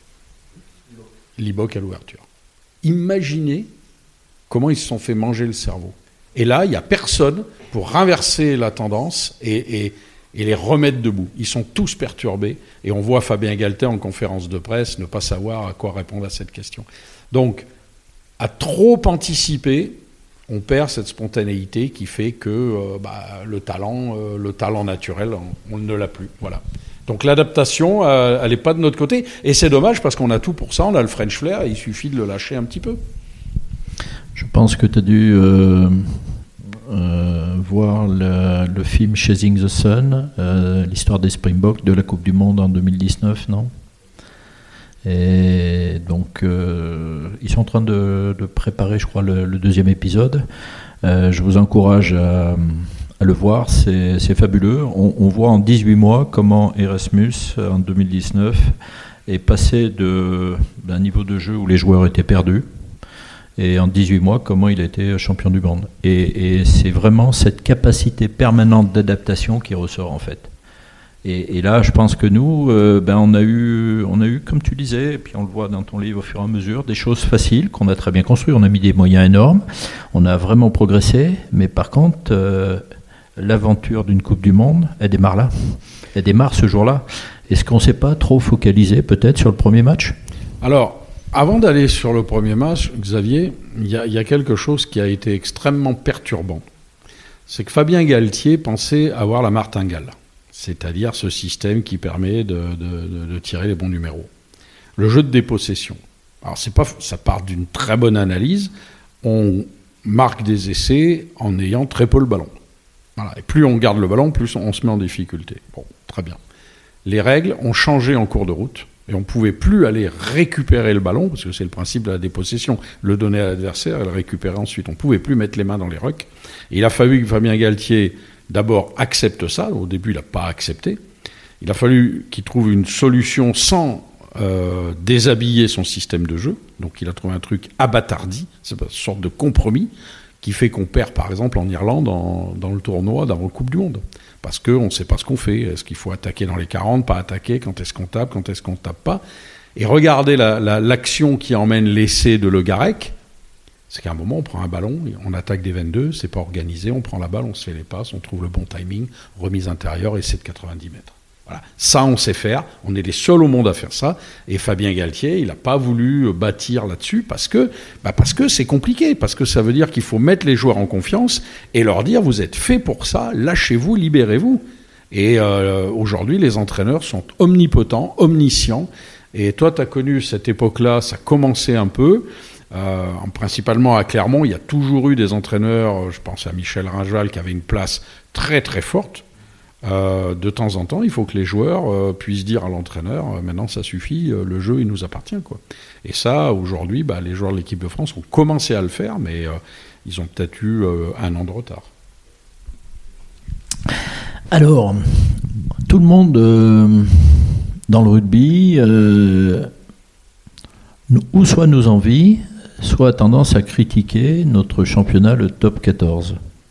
Liboc à l'ouverture. Imaginez comment ils se sont fait manger le cerveau. Et là, il n'y a personne pour renverser la tendance et les remettre debout. Ils sont tous perturbés. Et on voit Fabien Galtier en conférence de presse ne pas savoir à quoi répondre à cette question. Donc, à trop anticiper, on perd cette spontanéité qui fait que le talent naturel, on ne l'a plus. Voilà. Donc l'adaptation, elle n'est pas de notre côté. Et c'est dommage parce qu'on a tout pour ça. On a le French flair et il suffit de le lâcher un petit peu. Je pense que tu as dû voir le film Chasing the Sun, l'histoire des Springboks de la Coupe du Monde en 2019, non ? Et donc, ils sont en train de préparer, je crois, le deuxième épisode. Je vous encourage à le voir, c'est fabuleux. On voit en 18 mois comment Erasmus, en 2019, est passé d'un niveau de jeu où les joueurs étaient perdus, et en 18 mois, comment il a été champion du monde. Et c'est vraiment cette capacité permanente d'adaptation qui ressort, en fait. Et là, je pense que nous, on a eu, comme tu disais, et puis on le voit dans ton livre au fur et à mesure, des choses faciles qu'on a très bien construites. On a mis des moyens énormes, on a vraiment progressé, mais par contre, l'aventure d'une Coupe du Monde, elle démarre là. Elle démarre ce jour-là. Est-ce qu'on ne s'est pas trop focalisé peut-être sur le premier match ? Alors, avant d'aller sur le premier match, Xavier, il y a quelque chose qui a été extrêmement perturbant. C'est que Fabien Galtier pensait avoir la martingale. C'est-à-dire ce système qui permet de tirer les bons numéros. Le jeu de dépossession. Alors, ça part d'une très bonne analyse. On marque des essais en ayant très peu le ballon. Voilà. Et plus on garde le ballon, plus on se met en difficulté. Bon, très bien. Les règles ont changé en cours de route et on ne pouvait plus aller récupérer le ballon, parce que c'est le principe de la dépossession, le donner à l'adversaire et le récupérer ensuite. On ne pouvait plus mettre les mains dans les rucks. Et il a fallu que Fabien Galtier d'abord accepte ça. Au début, il n'a pas accepté. Il a fallu qu'il trouve une solution sans déshabiller son système de jeu. Donc il a trouvé un truc abattardi, c'est une sorte de compromis qui fait qu'on perd par exemple en Irlande dans le tournoi d'avant Coupe du Monde. Parce qu'on ne sait pas ce qu'on fait. Est-ce qu'il faut attaquer dans les 40, pas attaquer, quand est-ce qu'on tape, quand est-ce qu'on ne tape pas. Et regardez l'action qui emmène l'essai de Le Garec, c'est qu'à un moment on prend un ballon, on attaque des 22, c'est pas organisé, on prend la balle, on se fait les passes, on trouve le bon timing, remise intérieure, essai de 90 mètres. Voilà. Ça, on sait faire. On est les seuls au monde à faire ça. Et Fabien Galtier, il n'a pas voulu bâtir là-dessus parce que c'est compliqué. Parce que ça veut dire qu'il faut mettre les joueurs en confiance et leur dire, vous êtes faits pour ça, lâchez-vous, libérez-vous. Et aujourd'hui, les entraîneurs sont omnipotents, omniscients. Et toi, tu as connu cette époque-là, ça commençait un peu. Principalement à Clermont, il y a toujours eu des entraîneurs, je pense à Michel Ringeval, qui avait une place très très forte. De temps en temps, il faut que les joueurs puissent dire à l'entraîneur maintenant ça suffit, le jeu il nous appartient, quoi. Et ça, aujourd'hui, les joueurs de l'équipe de France ont commencé à le faire, mais ils ont peut-être eu un an de retard. Alors, tout le monde dans le rugby, ou soit nous envie, soit a tendance à critiquer notre championnat, le top 14.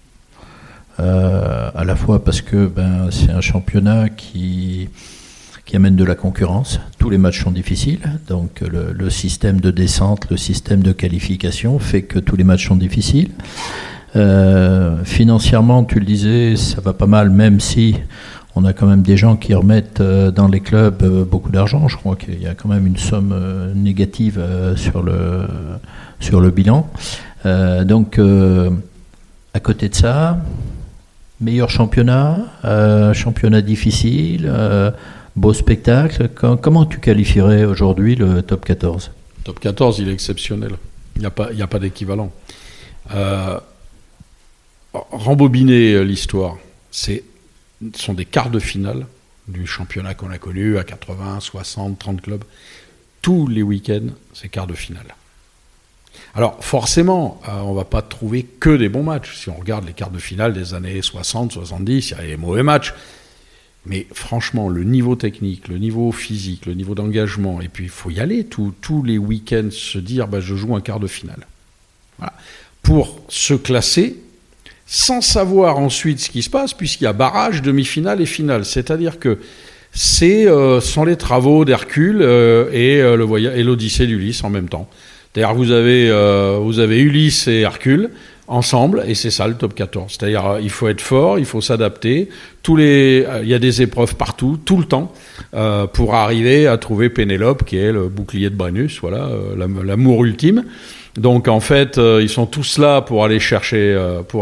À la fois parce que c'est un championnat qui amène de la concurrence. Tous les matchs sont difficiles, donc le système de descente, le système de qualification fait que tous les matchs sont difficiles. Financièrement, tu le disais, ça va pas mal, même si on a quand même des gens qui remettent dans les clubs beaucoup d'argent. Je crois qu'il y a quand même une somme négative sur le bilan. Donc, à côté de ça, meilleur championnat, championnat difficile, beau spectacle. Comment tu qualifierais aujourd'hui le top 14 ? Top 14, il est exceptionnel. Il n'y a pas d'équivalent. Rembobiner l'histoire, ce sont des quarts de finale du championnat qu'on a connu à 80, 60, 30 clubs. Tous les week-ends, c'est quarts de finale. Alors forcément, on ne va pas trouver que des bons matchs. Si on regarde les quarts de finale des années 60, 70, il y a des mauvais matchs. Mais franchement, le niveau technique, le niveau physique, le niveau d'engagement, et puis il faut y aller tous les week-ends, se dire je joue un quart de finale. Voilà. Pour se classer, sans savoir ensuite ce qui se passe, puisqu'il y a barrage, demi-finale et finale. C'est-à-dire que sont les travaux d'Hercule et l'Odyssée d'Ulysse en même temps. C'est-à-dire vous avez Ulysse et Hercule ensemble, et c'est ça le top 14. C'est-à-dire il faut être fort, il faut s'adapter. Il y a des épreuves partout, tout le temps, pour arriver à trouver Pénélope, qui est le bouclier de Brennus, voilà, l'amour ultime. Donc en fait, ils sont tous là pour aller chercher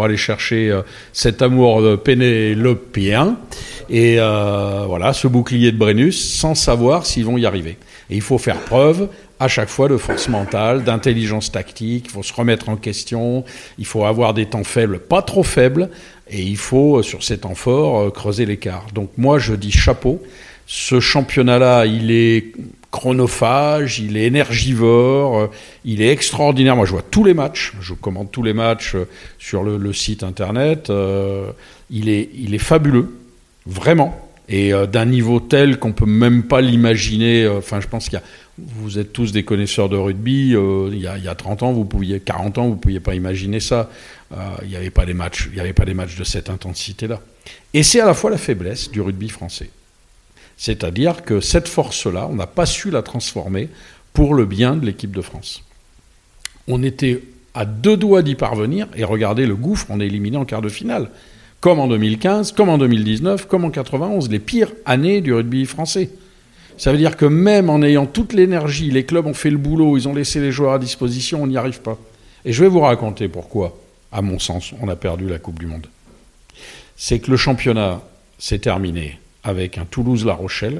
cet amour pénélopéen et voilà, ce bouclier de Brennus, sans savoir s'ils vont y arriver. Et il faut faire preuve à chaque fois de force mentale, d'intelligence tactique, il faut se remettre en question, il faut avoir des temps faibles, pas trop faibles, et il faut, sur ces temps forts, creuser l'écart. Donc moi, je dis chapeau. Ce championnat-là, il est chronophage, il est énergivore, il est extraordinaire. Moi, je vois tous les matchs, je commande tous les matchs sur le site internet. Il est fabuleux, vraiment, et d'un niveau tel qu'on peut même pas l'imaginer. Enfin, je pense vous êtes tous des connaisseurs de rugby. Il y a 30 ans, 40 ans, vous pouviez pas imaginer ça. Il n'y avait pas des matchs de cette intensité-là. Et c'est à la fois la faiblesse du rugby français. C'est-à-dire que cette force-là, on n'a pas su la transformer pour le bien de l'équipe de France. On était à 2 doigts d'y parvenir, et regardez le gouffre, on est éliminé en quart de finale. Comme en 2015, comme en 2019, comme en 91, les pires années du rugby français. Ça veut dire que même en ayant toute l'énergie, les clubs ont fait le boulot, ils ont laissé les joueurs à disposition, on n'y arrive pas. Et je vais vous raconter pourquoi, à mon sens, on a perdu la Coupe du Monde. C'est que le championnat s'est terminé avec un Toulouse-La Rochelle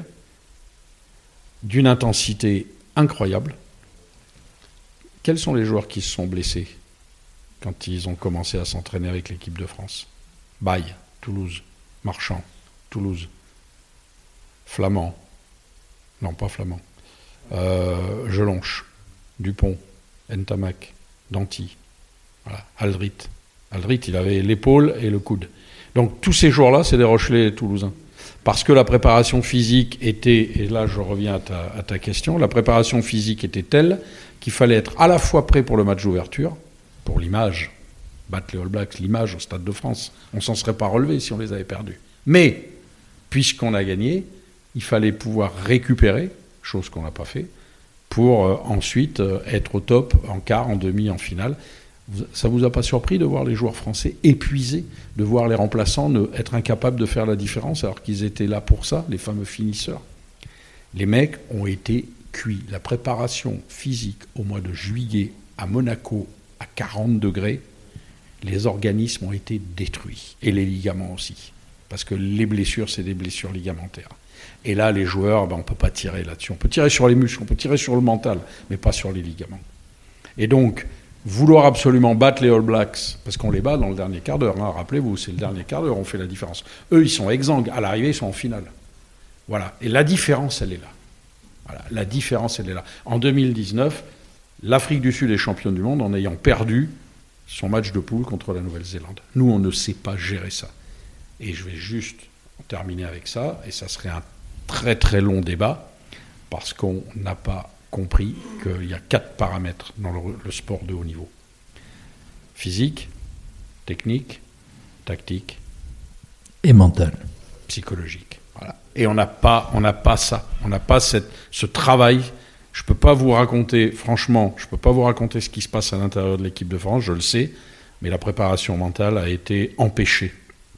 d'une intensité incroyable. Quels sont les joueurs qui se sont blessés quand ils ont commencé à s'entraîner avec l'équipe de France ? Baye, Toulouse. Marchand, Toulouse. Flamand. Non, pas Flamand. Gelonche, Dupont, Ntamak, Danty. Voilà. Aldrit, Aldrit, il avait l'épaule et le coude. Donc tous ces joueurs-là, c'est des Rochelais toulousains. Parce que la préparation physique était, et là je reviens à ta question, la préparation physique était telle qu'il fallait être à la fois prêt pour le match d'ouverture, pour l'image, battre les All Blacks, l'image au Stade de France. On ne s'en serait pas relevé si on les avait perdus. Mais, puisqu'on a gagné, il fallait pouvoir récupérer, chose qu'on n'a pas fait, pour ensuite être au top, en quart, en demi, en finale. Ça vous a pas surpris de voir les joueurs français épuisés, de voir les remplaçants être incapables de faire la différence alors qu'ils étaient là pour ça, les fameux finisseurs? Les mecs ont été cuits. La préparation physique au mois de juillet à Monaco à 40 degrés, les organismes ont été détruits. Et les ligaments aussi. Parce que les blessures, c'est des blessures ligamentaires. Et là, les joueurs, on ne peut pas tirer là-dessus. On peut tirer sur les muscles, on peut tirer sur le mental, mais pas sur les ligaments. Et donc, vouloir absolument battre les All Blacks, parce qu'on les bat dans le dernier quart d'heure, hein, rappelez-vous, c'est le dernier quart d'heure, on fait la différence. Eux, ils sont exsangues, à l'arrivée, ils sont en finale. Voilà, et la différence, elle est là. Voilà, la différence, elle est là. En 2019, l'Afrique du Sud est championne du monde en ayant perdu son match de poule contre la Nouvelle-Zélande. Nous, on ne sait pas gérer ça. Et je vais juste terminer avec ça, et ça serait un très très long débat, parce qu'on n'a pas compris qu'il y a 4 paramètres dans le sport de haut niveau. Physique, technique, tactique et mental. Psychologique. Voilà. Et on n'a pas ça. On n'a pas ce travail. Je ne peux pas vous raconter, franchement, je ne peux pas vous raconter ce qui se passe à l'intérieur de l'équipe de France, je le sais, mais la préparation mentale a été empêchée.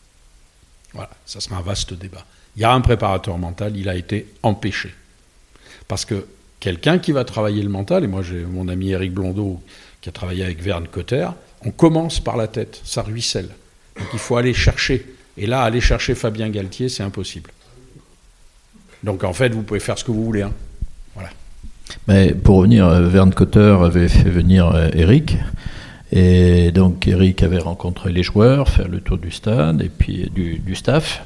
Voilà, ça sera un vaste débat. Il y a un préparateur mental, il a été empêché. Parce que quelqu'un qui va travailler le mental, et moi j'ai mon ami Éric Blondeau qui a travaillé avec Verne Cotter, on commence par la tête, ça ruisselle. Donc il faut aller chercher. Et là, aller chercher Fabien Galtier, c'est impossible. Donc en fait, vous pouvez faire ce que vous voulez. Hein. Voilà. Mais pour revenir, Verne Cotter avait fait venir Éric. Et donc Éric avait rencontré les joueurs, fait le tour du stade et puis du staff.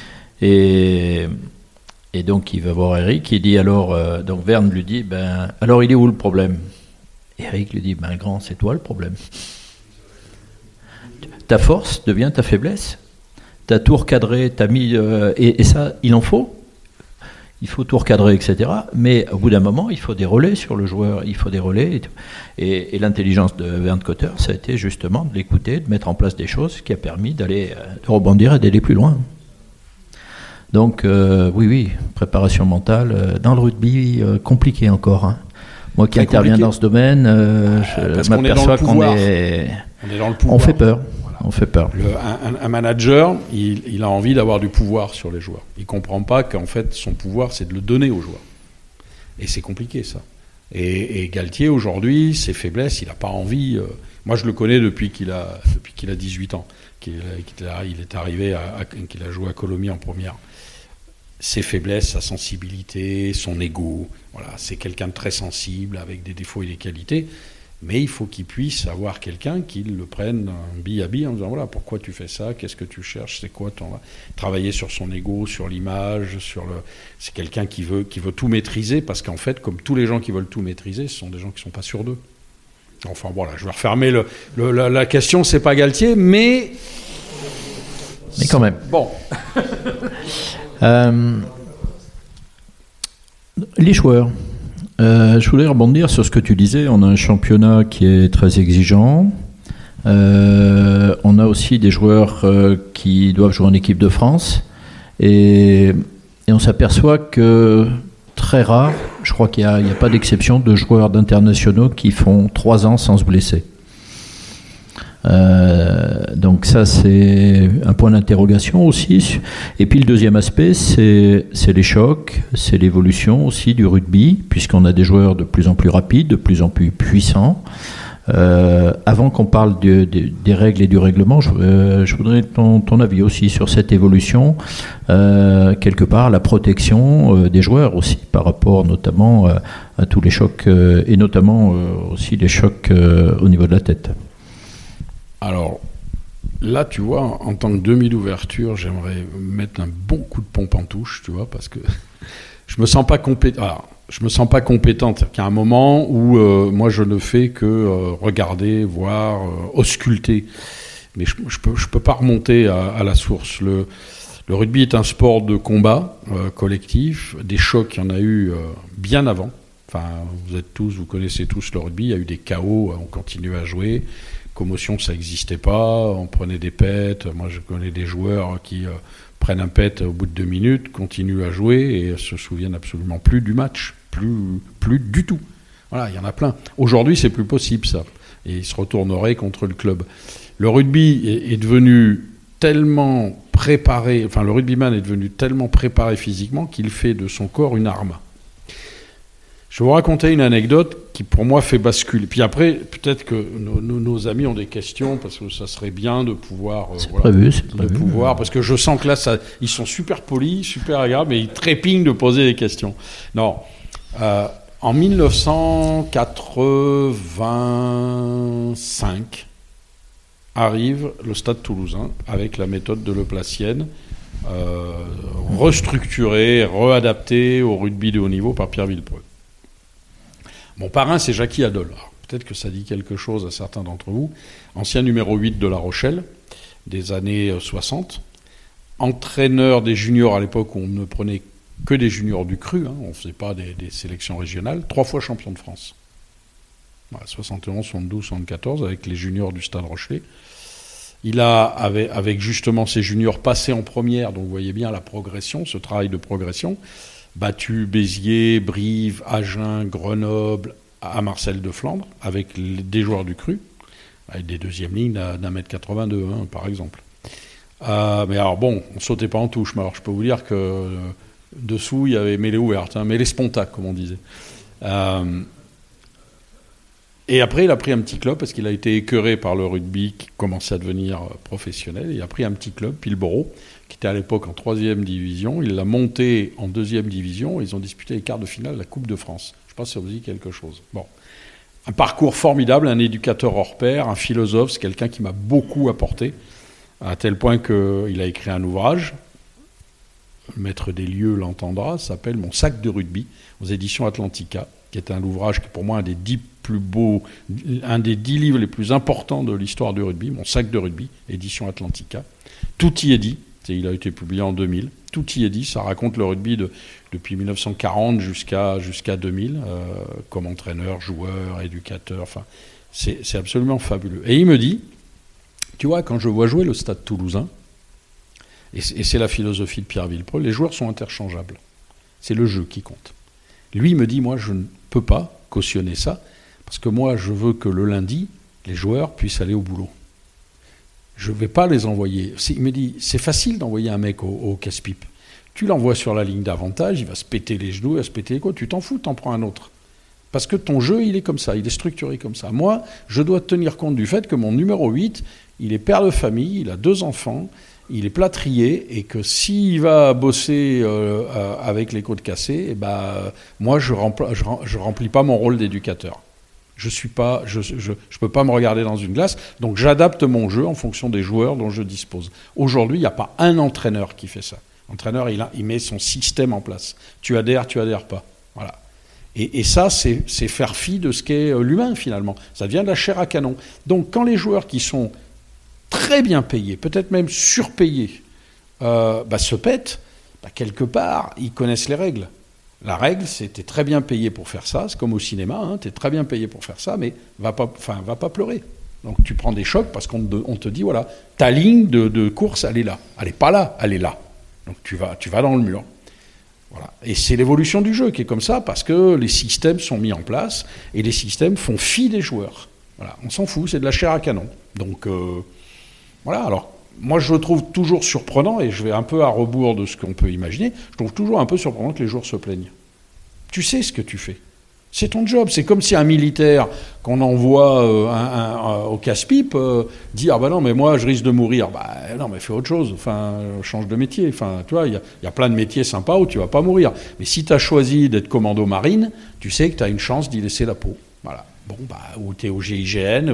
Et donc il va voir Éric, il dit alors, donc Verne lui dit, alors il est où le problème? Éric lui dit, grand, c'est toi le problème. Ta force devient ta faiblesse. T'as tout recadré, t'as mis, et ça, il en faut. Il faut tout recadrer, etc. Mais au bout d'un moment, il faut des relais sur le joueur, il faut des relais. Et l'intelligence de Verne Cotter, ça a été justement de l'écouter, de mettre en place des choses qui a permis de rebondir et d'aller plus loin. Donc, oui, préparation mentale. Dans le rugby, compliqué encore. Hein. Moi qui interviens dans ce domaine, je m'aperçois qu'on est dans le pouvoir. On fait peur. On fait peur. Un manager, il a envie d'avoir du pouvoir sur les joueurs. Il ne comprend pas qu'en fait, son pouvoir, c'est de le donner aux joueurs. Et c'est compliqué, ça. Et Galtier, aujourd'hui, ses faiblesses, il n'a pas envie... moi, je le connais depuis qu'il a 18 ans. Il est arrivé, qu'il a joué à Colomiers en première. Ses faiblesses, sa sensibilité, son ego, voilà, c'est quelqu'un de très sensible, avec des défauts et des qualités. Mais il faut qu'il puisse avoir quelqu'un qui le prenne bille à bille en disant voilà, pourquoi tu fais ça, qu'est-ce que tu cherches, c'est quoi ton... Travailler sur son ego, sur l'image, c'est quelqu'un qui veut tout maîtriser, parce qu'en fait, comme tous les gens qui veulent tout maîtriser, ce sont des gens qui ne sont pas sûrs d'eux. Enfin voilà, je vais refermer la question, c'est pas Galtier, mais quand même. Bon. Les joueurs. Je voulais rebondir sur ce que tu disais. On a un championnat qui est très exigeant. On a aussi des joueurs qui doivent jouer en équipe de France. Et on s'aperçoit que très rare, je crois qu'il n'y a pas d'exception de joueurs d'internationaux qui font 3 ans sans se blesser. Donc ça, c'est un point d'interrogation aussi. Et puis le deuxième aspect, c'est les chocs, c'est l'évolution aussi du rugby, puisqu'on a des joueurs de plus en plus rapides, de plus en plus puissants. Avant qu'on parle des règles et du règlement, je voudrais ton avis aussi sur cette évolution, quelque part la protection des joueurs aussi, par rapport notamment à tous les chocs, et notamment aussi les chocs au niveau de la tête. Alors, là, tu vois, en tant que demi d'ouverture, j'aimerais mettre un bon coup de pompe en touche, tu vois, parce que je me sens pas compétent. Alors, je me sens pas compétente. Il y a un moment où moi, je ne fais que regarder, voir, ausculter mais je peux pas remonter à la source. Le rugby est un sport de combat collectif. Des chocs, il y en a eu bien avant. Enfin, vous connaissez tous le rugby. Il y a eu des chaos, on continuait à jouer. Commotion, ça n'existait pas. On prenait des pets. Moi, je connais des joueurs qui prennent un pet au bout de 2 minutes, continuent à jouer et se souviennent absolument plus du match, plus du tout. Voilà, il y en a plein. Aujourd'hui, c'est plus possible ça. Et ils se retourneraient contre le club. Le rugby est devenu tellement préparé, enfin le rugbyman est devenu tellement préparé physiquement qu'il fait de son corps une arme. Je vais vous raconter une anecdote qui pour moi fait basculer. Puis après, peut-être que nos amis ont des questions parce que ça serait bien de pouvoir... c'est prévu. Parce que je sens que là, ils sont super polis, super agréables, mais ils trépignent de poser des questions. Non. En 1985 arrive le Stade Toulousain avec la méthode de Leplacienne, restructurée, réadaptée au rugby de haut niveau par Pierre Villepreux. Mon parrain, c'est Jackie Adol. Alors, peut-être que ça dit quelque chose à certains d'entre vous. Ancien numéro 8 de La Rochelle, des années 60. Entraîneur des juniors à l'époque où on ne prenait que des juniors du cru, on ne faisait pas des sélections régionales. 3 fois champion de France. Voilà, 71, 72, 74, avec les juniors du Stade Rochelais. Il a, avec justement ces juniors passés en première, donc vous voyez bien la progression, ce travail de progression, battu Béziers, Brive, Agen, Grenoble, à Marcel de Flandre, avec des joueurs du cru, avec des deuxièmes lignes d'un mètre 82, par exemple. Mais alors bon, on ne sautait pas en touche, mais alors je peux vous dire que dessous, il y avait mêlée ouverte, mêlée spontac, comme on disait. Et après, il a pris un petit club, parce qu'il a été écœuré par le rugby qui commençait à devenir professionnel. Il a pris un petit club, Pilboro, qui était à l'époque en 3e division. Il l'a monté en 2e division. Ils ont disputé les quarts de finale de la Coupe de France. Je ne sais pas si ça vous dit quelque chose. Bon. Un parcours formidable, un éducateur hors pair, un philosophe. C'est quelqu'un qui m'a beaucoup apporté, à tel point qu'il a écrit un ouvrage. Le maître des lieux l'entendra. Ça s'appelle « Mon sac de rugby » aux éditions Atlantica, qui est un ouvrage qui est pour moi un des 10 livres les plus importants de l'histoire du rugby, Mon sac de rugby, édition Atlantica. Tout y est dit, il a été publié en 2000, tout y est dit, ça raconte le rugby depuis 1940 jusqu'à 2000, comme entraîneur, joueur, éducateur, enfin, c'est absolument fabuleux. Et il me dit, tu vois, quand je vois jouer le Stade Toulousain, et c'est la philosophie de Pierre Villepreux, les joueurs sont interchangeables, c'est le jeu qui compte. Lui, il me dit, moi, je ne peux pas cautionner ça, parce que moi, je veux que le lundi, les joueurs puissent aller au boulot. Je ne vais pas les envoyer. Il me dit, c'est facile d'envoyer un mec au casse-pipe. Tu l'envoies sur la ligne d'avantage, il va se péter les genoux, il va se péter les côtes. Tu t'en fous, t'en prends un autre. Parce que ton jeu, il est comme ça, il est structuré comme ça. Moi, je dois tenir compte du fait que mon numéro 8, il est père de famille, il a 2 enfants, il est plâtrier, et que s'il va bosser avec les côtes cassées, moi, je remplis pas mon rôle d'éducateur. Je peux pas me regarder dans une glace, donc j'adapte mon jeu en fonction des joueurs dont je dispose. Aujourd'hui, il n'y a pas un entraîneur qui fait ça. L'entraîneur, il met son système en place. Tu adhères pas. Voilà. Et ça, c'est faire fi de ce qu'est l'humain, finalement. Ça devient de la chair à canon. Donc, quand les joueurs qui sont très bien payés, peut-être même surpayés, se pètent, quelque part, ils connaissent les règles. La règle, c'est t'es très bien payé pour faire ça, c'est comme au cinéma, t'es très bien payé pour faire ça, mais va pas pleurer. Donc tu prends des chocs parce qu'on te dit, voilà, ta ligne de course, elle est là. Elle n'est pas là, elle est là. Donc tu vas dans le mur. Voilà. Et c'est l'évolution du jeu qui est comme ça, parce que les systèmes sont mis en place, et les systèmes font fi des joueurs. Voilà. On s'en fout, c'est de la chair à canon. Donc voilà, alors... Moi, je le trouve toujours surprenant, et je vais un peu à rebours de ce qu'on peut imaginer, je trouve toujours un peu surprenant que les joueurs se plaignent. Tu sais ce que tu fais. C'est ton job. C'est comme si un militaire qu'on envoie au casse-pipe dit « Ah ben non, mais moi, je risque de mourir. » Non, mais fais autre chose. Enfin, change de métier. Enfin, tu vois, il y a plein de métiers sympas où tu vas pas mourir. Mais si tu as choisi d'être commando marine, tu sais que tu as une chance d'y laisser la peau. Voilà. Bon, ou tu es au GIGN,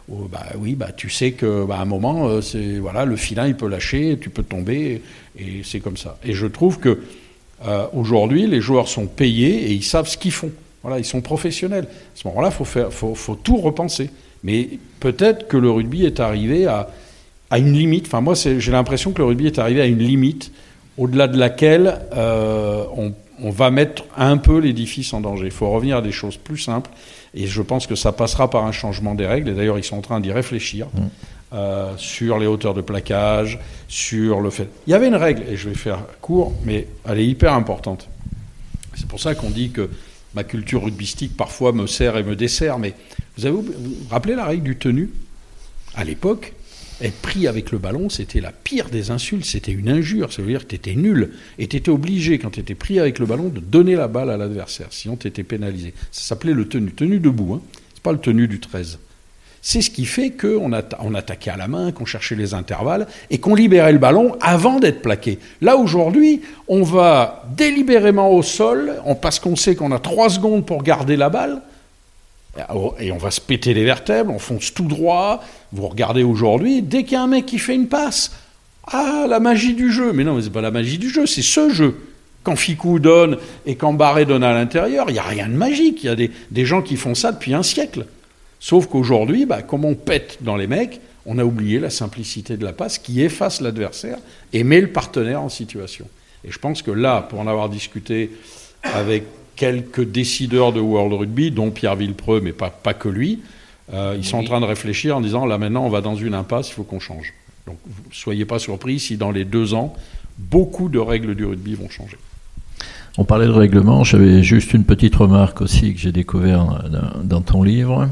tu sais qu'à un moment, le filin, il peut lâcher, tu peux tomber, et c'est comme ça. Et je trouve que aujourd'hui, les joueurs sont payés et ils savent ce qu'ils font. Voilà, ils sont professionnels. À ce moment-là, faut tout repenser. Mais peut-être que le rugby est arrivé à une limite. Enfin, moi, j'ai l'impression que le rugby est arrivé à une limite au-delà de laquelle on va mettre un peu l'édifice en danger. Il faut revenir à des choses plus simples. Et je pense que ça passera par un changement des règles. Et d'ailleurs, ils sont en train d'y réfléchir sur les hauteurs de plaquage, sur le fait... Il y avait une règle, et je vais faire court, mais elle est hyper importante. C'est pour ça qu'on dit que ma culture rugbystique, parfois, me sert et me dessert. Mais vous rappelez la règle du tenu ? À l'époque, être pris avec le ballon, c'était la pire des insultes. C'était une injure. Ça veut dire que tu étais nul. Et tu étais obligé, quand tu étais pris avec le ballon, de donner la balle à l'adversaire. Sinon, tu étais pénalisé. Ça s'appelait le tenu. Tenu debout. C'est pas le tenu du 13. C'est ce qui fait qu'on attaquait à la main, qu'on cherchait les intervalles et qu'on libérait le ballon avant d'être plaqué. Là, aujourd'hui, on va délibérément au sol, parce qu'on sait qu'on a 3 secondes pour garder la balle, et on va se péter les vertèbres, on fonce tout droit. Vous regardez aujourd'hui, dès qu'il y a un mec qui fait une passe, la magie du jeu. Mais non, mais c'est pas la magie du jeu, c'est ce jeu. Quand Ficou donne et quand Barré donne à l'intérieur, il n'y a rien de magique. Il y a des gens qui font ça depuis un siècle. Sauf qu'aujourd'hui, comme on pète dans les mecs, on a oublié la simplicité de la passe qui efface l'adversaire et met le partenaire en situation. Et je pense que là, pour en avoir discuté avec quelques décideurs de World Rugby, dont Pierre Villepreux, mais pas que lui, ils sont en train de réfléchir en disant, là maintenant on va dans une impasse, il faut qu'on change. Donc ne soyez pas surpris si dans les 2 ans, beaucoup de règles du rugby vont changer. On parlait de règlement, j'avais juste une petite remarque aussi que j'ai découvert dans ton livre.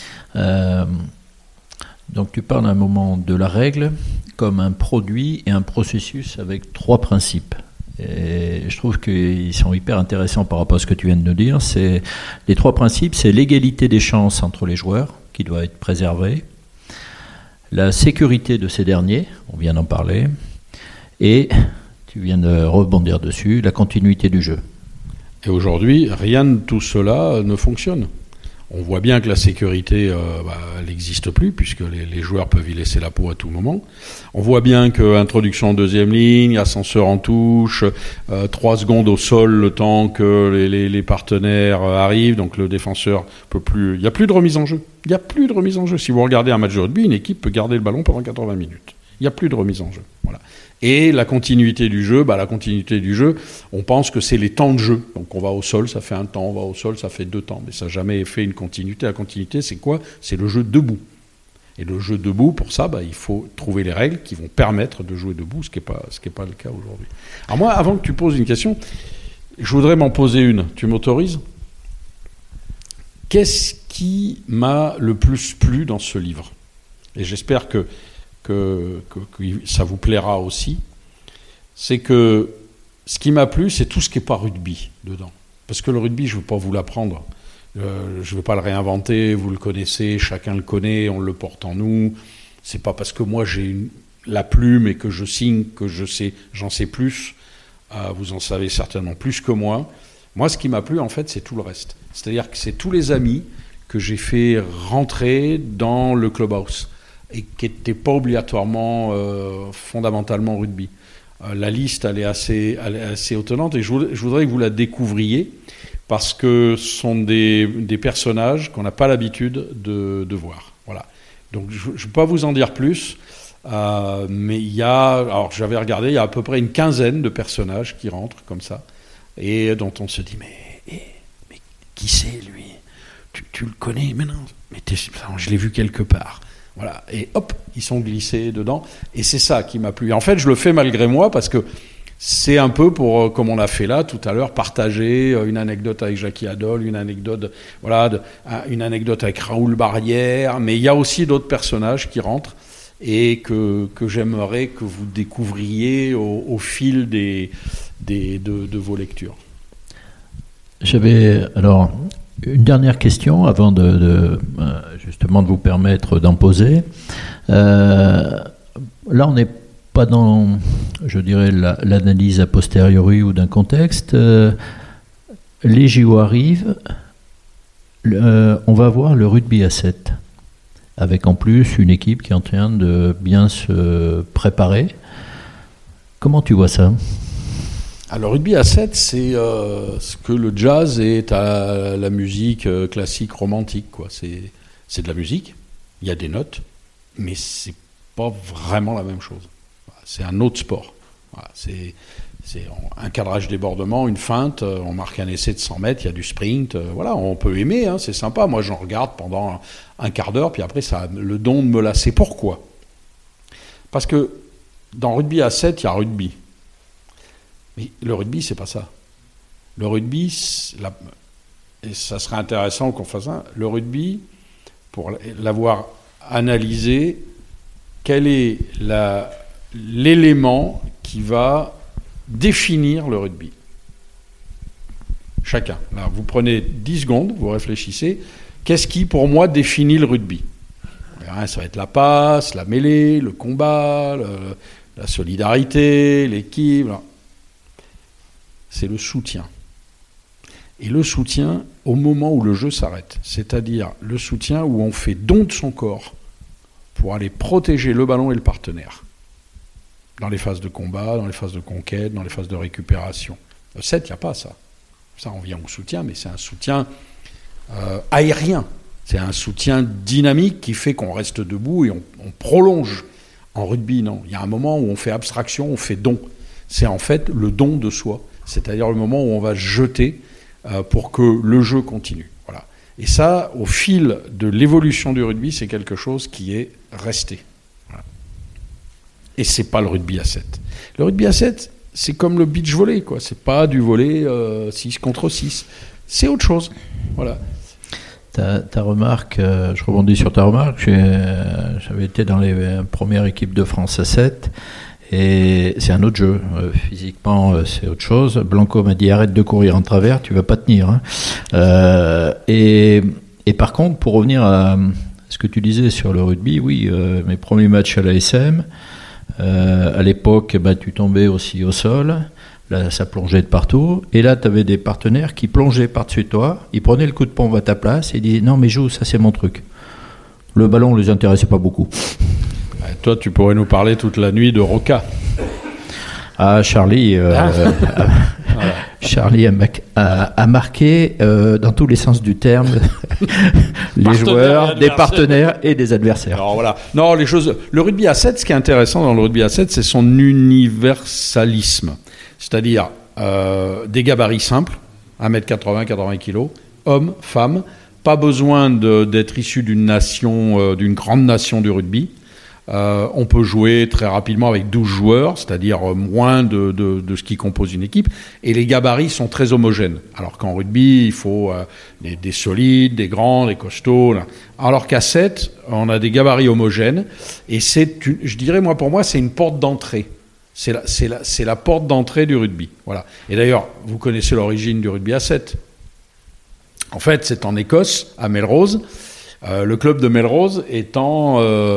Donc tu parles à un moment de la règle comme un produit et un processus avec 3 principes. Et je trouve qu'ils sont hyper intéressants par rapport à ce que tu viens de nous dire. Les 3 principes, c'est l'égalité des chances entre les joueurs qui doit être préservée, la sécurité de ces derniers, on vient d'en parler, et tu viens de rebondir dessus, la continuité du jeu. Et aujourd'hui, rien de tout cela ne fonctionne. On voit bien que la sécurité, elle n'existe plus, puisque les joueurs peuvent y laisser la peau à tout moment. On voit bien que introduction en 2e ligne, ascenseur en touche, 3 secondes au sol, le temps que les partenaires arrivent, donc le défenseur peut plus... Il n'y a plus de remise en jeu. Il n'y a plus de remise en jeu. Si vous regardez un match de rugby, une équipe peut garder le ballon pendant 80 minutes. Il n'y a plus de remise en jeu. Voilà. Et la continuité du jeu, on pense que c'est les temps de jeu. Donc on va au sol, ça fait un temps, on va au sol, ça fait 2 temps. Mais ça n'a jamais fait une continuité. La continuité, c'est quoi ? C'est le jeu debout. Et le jeu debout, pour ça, il faut trouver les règles qui vont permettre de jouer debout, ce qui n'est pas le cas aujourd'hui. Alors moi, avant que tu poses une question, je voudrais m'en poser une. Tu m'autorises ? Qu'est-ce qui m'a le plus plu dans ce livre ? Et j'espère que ça vous plaira aussi, c'est que ce qui m'a plu, c'est tout ce qui n'est pas rugby dedans. Parce que le rugby, je ne veux pas vous l'apprendre. Je ne veux pas le réinventer, vous le connaissez, chacun le connaît, on le porte en nous. Ce n'est pas parce que moi j'ai la plume et que je signe que j'en sais plus. Vous en savez certainement plus que moi. Moi, ce qui m'a plu, en fait, c'est tout le reste. C'est-à-dire que c'est tous les amis que j'ai fait rentrer dans le clubhouse et qui n'étaient pas obligatoirement, fondamentalement rugby. La liste, elle est assez étonnante et je voudrais que vous la découvriez parce que ce sont des personnages qu'on n'a pas l'habitude de voir. Voilà. Donc je ne peux pas vous en dire plus, mais alors j'avais regardé, il y a à peu près une 15aine de personnages qui rentrent comme ça et dont on se dit mais qui c'est lui ? Tu le connais ? Mais non, je l'ai vu quelque part. Voilà, et hop, ils sont glissés dedans. Et c'est ça qui m'a plu. En fait, je le fais malgré moi parce que c'est un peu pour, comme on l'a fait là tout à l'heure, partager une anecdote avec Jackie Adol, une anecdote avec Raoul Barrière. Mais il y a aussi d'autres personnages qui rentrent et que j'aimerais que vous découvriez au fil de vos lectures. J'avais alors une dernière question avant justement de vous permettre d'en poser. Là, on n'est pas dans, je dirais, l'analyse a posteriori ou d'un contexte. Les JO arrivent, on va voir le rugby à 7, avec en plus une équipe qui est en train de bien se préparer. Comment tu vois ça ? Alors, le rugby à 7, c'est ce que le jazz est à la musique classique romantique, quoi. C'est de la musique, il y a des notes, mais c'est pas vraiment la même chose. C'est un autre sport. Voilà, c'est un cadrage débordement, une feinte, on marque un essai de 100 mètres, il y a du sprint, voilà, on peut aimer, hein, c'est sympa. Moi, j'en regarde pendant un quart d'heure, puis après, ça a le don de me lasser. Pourquoi ? Parce que dans rugby à 7, il y a rugby. Mais le rugby, c'est pas ça. Le rugby, et ça serait intéressant qu'on fasse ça, le rugby, pour l'avoir analysé, quel est l'élément qui va définir le rugby. Chacun. Là, vous prenez 10 secondes, vous réfléchissez. Qu'est-ce qui, pour moi, définit le rugby ? Ça va être la passe, la mêlée, le combat, la solidarité, l'équipe. C'est le soutien. Et le soutien au moment où le jeu s'arrête. C'est-à-dire le soutien où on fait don de son corps pour aller protéger le ballon et le partenaire. Dans les phases de combat, dans les phases de conquête, dans les phases de récupération. Au 7, il n'y a pas ça. Ça, on vient au soutien, mais c'est un soutien aérien. C'est un soutien dynamique qui fait qu'on reste debout et on prolonge. En rugby, non. Il y a un moment où on fait abstraction, on fait don. C'est en fait le don de soi. C'est-à-dire le moment où on va jeter pour que le jeu continue. Voilà. Et ça, au fil de l'évolution du rugby, c'est quelque chose qui est resté. Et c'est pas le rugby à 7. Le rugby à 7, c'est comme le beach volley, quoi. C'est pas du volley 6 contre 6. C'est autre chose. Voilà. Ta remarque, je rebondis sur ta remarque, j'avais été dans les premières équipes de France à 7 et c'est un autre jeu. Physiquement, c'est autre chose. Blanco m'a dit arrête de courir en travers, tu vas pas tenir. Hein. Et par contre, pour revenir à ce que tu disais sur le rugby, oui, mes premiers matchs à l'ASM, à l'époque, tu tombais aussi au sol. Là, ça plongeait de partout. Et là, tu avais des partenaires qui plongeaient par-dessus toi. Ils prenaient le coup de pompe à ta place et disaient non, mais joue, ça c'est mon truc. Le ballon ne les intéressait pas beaucoup. Toi, tu pourrais nous parler toute la nuit de Roca. Ah, Charlie, Charlie a marqué dans tous les sens du terme les joueurs, des partenaires et des adversaires. Alors voilà. Non, les choses. Le rugby à 7, ce qui est intéressant dans le rugby à 7, c'est son universalisme. C'est-à-dire des gabarits simples, 1m80, 80 kg, hommes, femmes, pas besoin d'être issu d'une nation, d'une grande nation du rugby. On peut jouer très rapidement avec 12 joueurs, c'est-à-dire moins de ce qui compose une équipe, et les gabarits sont très homogènes. Alors qu'en rugby, il faut des solides, des grands, des costauds. Là. Alors qu'à 7, on a des gabarits homogènes, et je dirais, pour moi, c'est une porte d'entrée. C'est la porte d'entrée du rugby. Voilà. Et d'ailleurs, vous connaissez l'origine du rugby à 7. En fait, c'est en Écosse, à Melrose. Le club de Melrose étant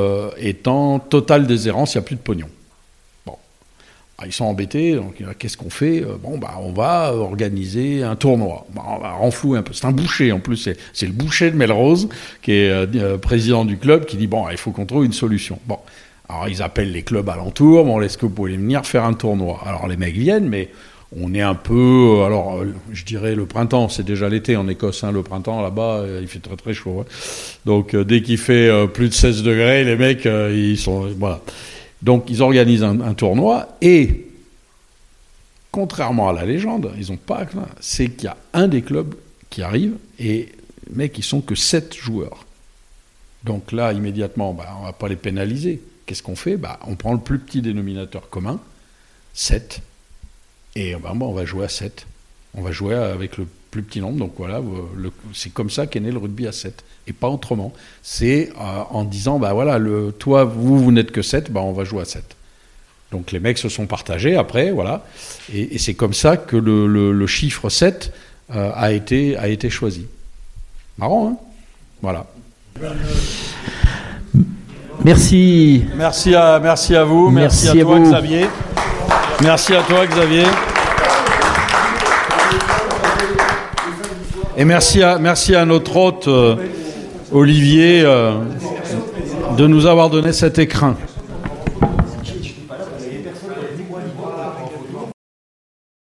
totale déshérence, il n'y a plus de pognon. Bon, ils sont embêtés, donc qu'est-ce qu'on fait ? On va organiser un tournoi. On va renflouer un peu. C'est un boucher en plus, c'est le boucher de Melrose qui est président du club qui dit il faut qu'on trouve une solution. Bon, alors ils appellent les clubs alentours, est-ce que vous pouvez venir faire un tournoi ? Alors les mecs viennent, mais on est un peu, je dirais le printemps, c'est déjà l'été en Écosse, le printemps là-bas, il fait très très chaud. Hein. Donc dès qu'il fait plus de 16 degrés, les mecs, ils sont... Voilà. Donc ils organisent un tournoi et, contrairement à la légende, ils n'ont pas... C'est qu'il y a un des clubs qui arrive et les mecs, ils sont que 7 joueurs. Donc là, immédiatement, on ne va pas les pénaliser. Qu'est-ce qu'on fait ? On prend le plus petit dénominateur commun, 7. Et on va jouer à 7. On va jouer avec le plus petit nombre. Donc voilà, c'est comme ça qu'est né le rugby à 7. Et pas autrement. C'est en disant, toi, vous n'êtes que 7, on va jouer à 7. Donc les mecs se sont partagés après, voilà. Et c'est comme ça que le chiffre 7 a été choisi. Marrant, hein ? Voilà. Merci. Merci à vous. Merci à toi, Xavier. Merci à toi, Xavier. Et merci à notre hôte, Olivier, de nous avoir donné cet écrin.